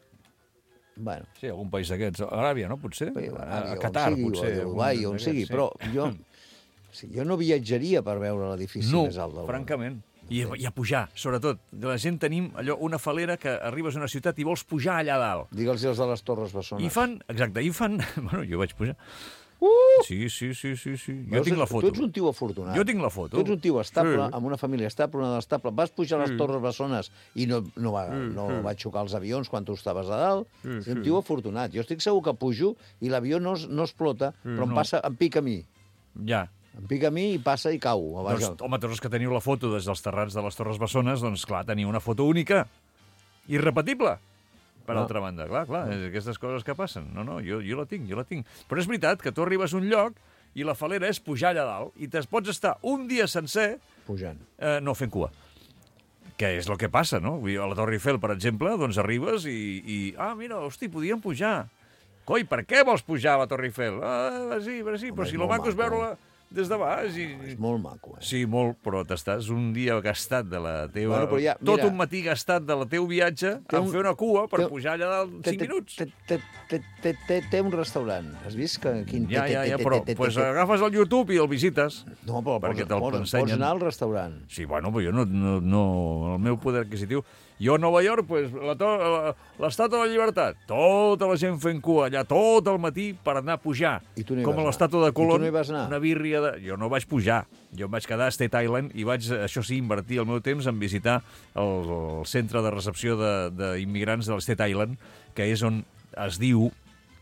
Bueno. Sí, algun país d'aquests. Aràbia, no? Potser? Sí, Aràbia, a Qatar, sigui, potser. O a Dubai, on sigui, sí. Però jo... Sí, jo no viatjaria per veure l'edifici no, més alt del món. No, francament. I, I a pujar, sobretot. La gent tenim allò, una falera que arribes a una ciutat i vols pujar allà dalt. Digue'ls els de les Torres Bessones. I fan, exacte, i fan... Bueno, jo vaig pujar. Uh! Sí, sí, sí, sí, sí. Jo Veus, tinc la foto. Tu ets un tio afortunat. Jo tinc la foto. Tu ets un tio estable, sí. Amb una família estable, una estable. Vas pujar a les sí. Torres Bessones i no, no, va, sí, no sí. va xocar els avions quan tu estaves a dalt. Sí, Ets un sí. tio afortunat. Jo estic segur que pujo i l'avió no, no explota, sí, però em, no. passa, em pica a mi. Ja. Em pica a mi i passa i cau. Doncs, home, tots els que teniu la foto des dels terrats de les Torres Bessones, doncs, clar, teniu una foto única, irrepetible, per no. altra banda. Clar, clar, no. Aquestes coses que passen. No, no, jo, jo la tinc, jo la tinc. Però és veritat que tu arribes a un lloc i la falera és pujar allà dalt i te'n pots estar un dia sencer... Pujant. Eh, no fent cua. Que és el que passa, no? A la Torre Eiffel, per exemple, doncs arribes i... i ah, mira, hosti, podíem pujar. Coi, per què vols pujar a la Torre Eiffel? Ah, sí, però sí, però si lo maco és veure-la des de baix. I... És molt maco, eh? Sí, molt, però t'estàs un dia gastat de la teva... Bueno, ja, tot mira, un matí gastat de la teu viatge un... en fer una cua per té... pujar allà dalt cinc minuts. Té, té, té, té, té, té un restaurant. Has vist que... Quin... Ja, ja, ja, però pues agafes el YouTube i el visites. No, però perquè te'l pots, pots anar al restaurant. Sí, bueno, però jo no... no, no el meu poder adquisitiu... Jo a Nova York, pues, l'Estàtua de la Llibertat, tota la gent fent cua allà tot el matí per anar a pujar. Com a l'Estàtua de Colón, no una birria de... Jo no vaig pujar, jo em vaig quedar a State Island i vaig, això sí, invertir el meu temps en visitar el, el centre de recepció d'immigrants de, de l'State Island, que és on es diu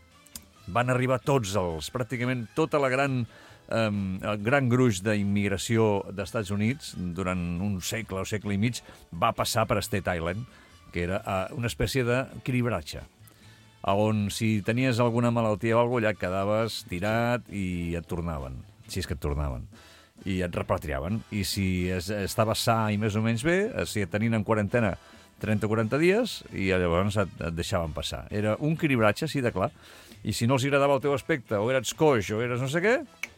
van arribar tots els, pràcticament tota la gran... Um, el gran gruix d'immigració d'Estats Units durant un segle o segle i mig va passar per State Island, que era uh, una espècie de cribratge, on si tenies alguna malaltia o alguna cosa, allà et quedaves tirat i et tornaven, si és que et tornaven, i et repatriaven. I si es, estaves sa i més o menys bé, si et tenien en quarantena trenta o quaranta dies, i llavors et, et deixaven passar. Era un cribratge, sí de clar. I si no els agradava el teu aspecte, o eres coix, o eres no sé què,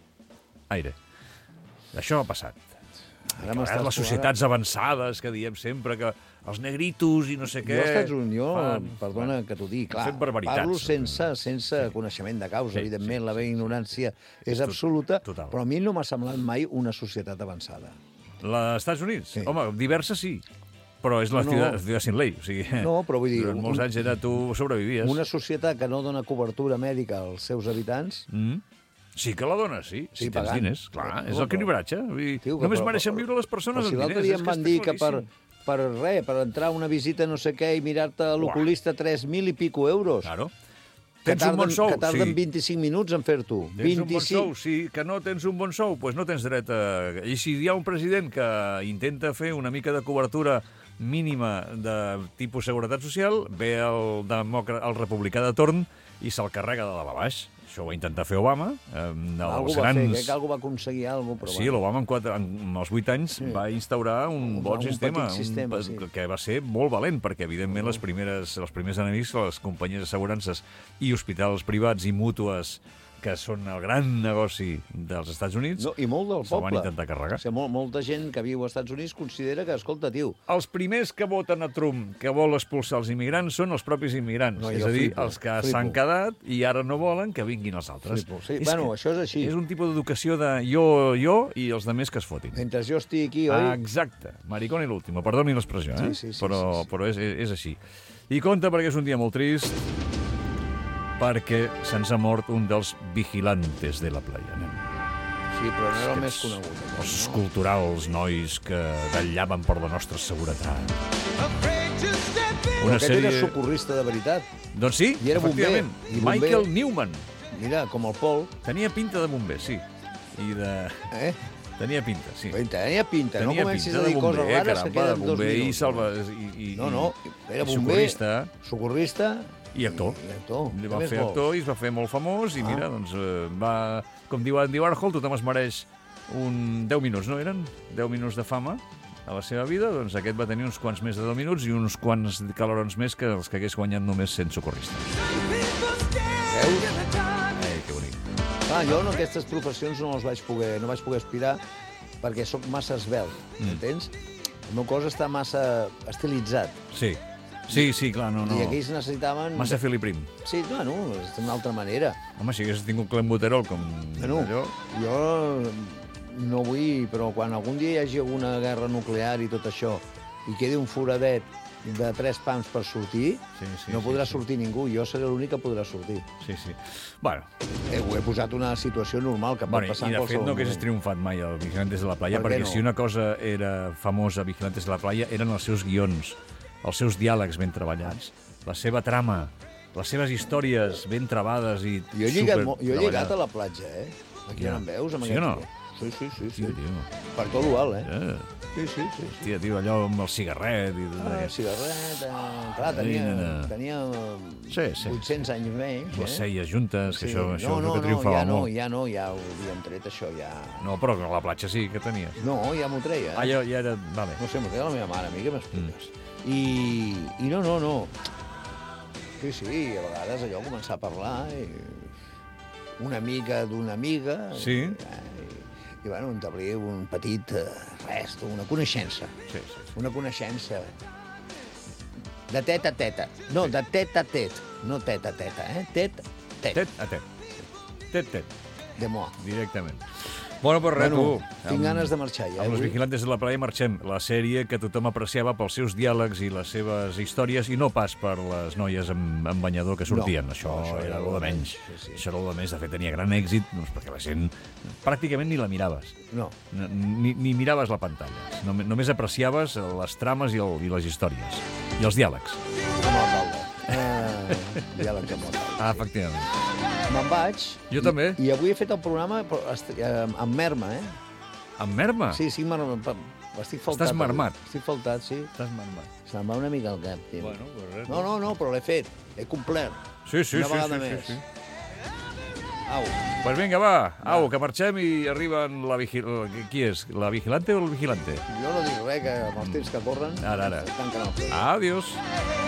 aire. Això ha passat. Ara les societats ara... avançades que diem sempre que els negritos i no sé què... Jo als Estats Units, fan... perdona que t'ho dic, clar, parlo sense, sense sí. coneixement de causa, sí, evidentment, sí, la meva ignorància és absoluta, total. Però a mi no m'ha semblat mai una societat avançada. Als Estats Units? Sí. Home, diversa sí, però és la no, ciutat, no. ciutat sin ley. O sigui, no, però vull dir... Durant molts anys era tu sobrevivies. Una societat que no dona cobertura mèdica als seus habitants... Mm. Sí que la dona, sí. Sí, si tens pagant. diners, clar, no, és el cribratge. Tio, només però, mereixen però, viure les persones amb diners. L'altre dia em van dir que per, per res, per entrar a una visita no sé què i mirar-te a l'oculista tres mil i pico euros. Claro. Que tens tarden, un bon sou, que tarden sí. vint-i-cinc minuts en fer-t'ho. Tens vint-i-cinc. un bon sou, sí. Que no tens un bon sou, doncs pues no tens dret a... I si hi ha un president que intenta fer una mica de cobertura mínima de tipus seguretat social, ve el, demòcrata, el republicà de torn i se'l carrega de dalt a baix. Això ho va intentar fer Obama. Eh, algú va grans... fer, crec que algú va aconseguir alguna cosa. Sí, l'Obama en, quatre, en els vuit anys sí. va instaurar un, un bon un sistema, sistema un, sí. que va ser molt valent, perquè evidentment les primeres, els primers enemics, les companyies d'assegurances i hospitals privats i mútues, que són el gran negoci dels Estats Units, no, i molt del se'l van poble. intentar carregar. O sigui, molt, molta gent que viu als Estats Units considera que, escolta, tio... Els primers que voten a Trump, que vol expulsar els immigrants, són els propis immigrants. No, és a dir, flipo, els que s'han quedat i ara no volen que vinguin els altres. Flipo, sí. És Bueno, això és així. És un tipus d'educació de jo, jo i els demés que es fotin. Mentre jo estigui aquí, oi? Ah, exacte. Maricón i l'último. Perdoni l'expressió, eh? Sí, sí, sí, però, sí, sí. però és, és així. I compte perquè és un dia molt trist, perquè se'ns ha mort un dels vigilantes de la playa. Nen. Sí, però no era el més conegut. Els esculturals nois que vetllaven per la nostra seguretat. Una sèrie... era socorrista de veritat. Doncs sí, I era efectivament. Bomber. I Michael bomber. Newman. Mira, com el Pol. Tenia pinta de bomber, sí. I de... Eh? Tenia pinta, sí. Tenia pinta, Tenia no comencis pinta a dir bomber, coses rares caramba, que queden dos bomber minuts. I salva, i, i, no, no, era bomber, socorrista. socorrista i actor. I, i actor. I va fer actor i es va fer molt famós i ah. mira, doncs va... Com diu Andy Warhol, tothom es mereix un deu minuts, no eren? deu minuts de fama a la seva vida, doncs aquest va tenir uns quants més de deu minuts i uns quants calorons més que els que hagués guanyat només sent socorrista. Veus? Ei, que bonic. Ah, jo en aquestes professions no els vaig poder, no vaig poder aspirar perquè sóc massa esvelt, mm. entens? El meu cos està massa estilitzat. Sí. Sí, sí, clar, no, no. I aquells necessitaven... Massa filiprim. Sí, bueno, és d'una altra manera. Home, si hagués tingut clenbuterol com bueno, allò... Jo no vull, però quan algun dia hi hagi alguna guerra nuclear i tot això, i quedi un foradet de tres pams per sortir, sí, sí, no podrà sí, sortir sí. ningú. Jo seré l'únic que podrà sortir. Sí, sí. Bueno. Eh, ho he posat una situació normal que pot bueno, passar en qualsevol moment. I de fet no haguessis triomfat mai el Vigilantes de la Playa, per perquè no? Si una cosa era famosa a Vigilantes de la Playa eren els seus guions, els seus diàlegs ben treballats, la seva trama, les seves històries ben travades i jo he lligat, super jo he lligat a la platja, eh? Aquí ja. No em veus? Amb sí o no? Sí, sí, sí. sí. sí tio. Per tot l'ual, eh? Yeah. Sí, sí, sí. sí. Tia, tio, allò amb el cigarret... I... Ah, el cigarret... Eh, clar, tenia, tenia sí, sí. vuit-cents anys més. Les seies juntes, que sí. això, això no, no, que triomfava ja molt. No, ja no, ja ho havíem tret, això, ja... No, però a la platja sí que tenies. No, ja m'ho treia. Ah, ja, ja era... Vale. No sé, m'ho treia la meva mare, a mi, què m'expliques? Mm. I, I no, no, no. Sí, sí, a vegades allò començar a parlar i una amiga d'una amiga sí. i, i bueno, establir un petit eh, res, una coneixença. Sí, sí, sí. Una coneixença de tet a teta. No, de tet a tet. No tet a teta, eh? Tet, tet. Tet a tet. Tet, tet. De moi. Directament. Bueno, pues res, bueno, tu. Tinc amb, ganes de marxar, ja. Amb els Vigilantes de la Playa marxem. La sèrie que tothom apreciava pels seus diàlegs i les seves històries i no pas per les noies amb, amb banyador que sortien. No, això, no, això era el de menys. Sí, sí. Això era el de menys. De fet, tenia gran èxit doncs, perquè la gent pràcticament ni la miraves. No. Ni, ni miraves la pantalla. Només, només apreciaves les trames i, el, i les històries. I els diàlegs. Amb l'alcalde. Uh, diàlegs amb l'alcalde. Ah, efectivament. Me'n vaig. Jo i, també. I avui he fet el programa amb merma, eh? Amb merma? Sí, sí, merma. Estic faltat. Estàs marmat? Estic faltat, sí. Estàs marmat. Se'm va una mica al cap, tio. Bueno, pues res. No, no, no, però l'he fet. He complert. Sí, sí, una sí. vegada sí, més. sí, sí. Au. Pues vinga, va. Au, que marxem i arriben la vigilante. Qui és? La vigilante o el vigilante? Jo no dic res, que amb els temps que corren... Ara, ara. Adiós.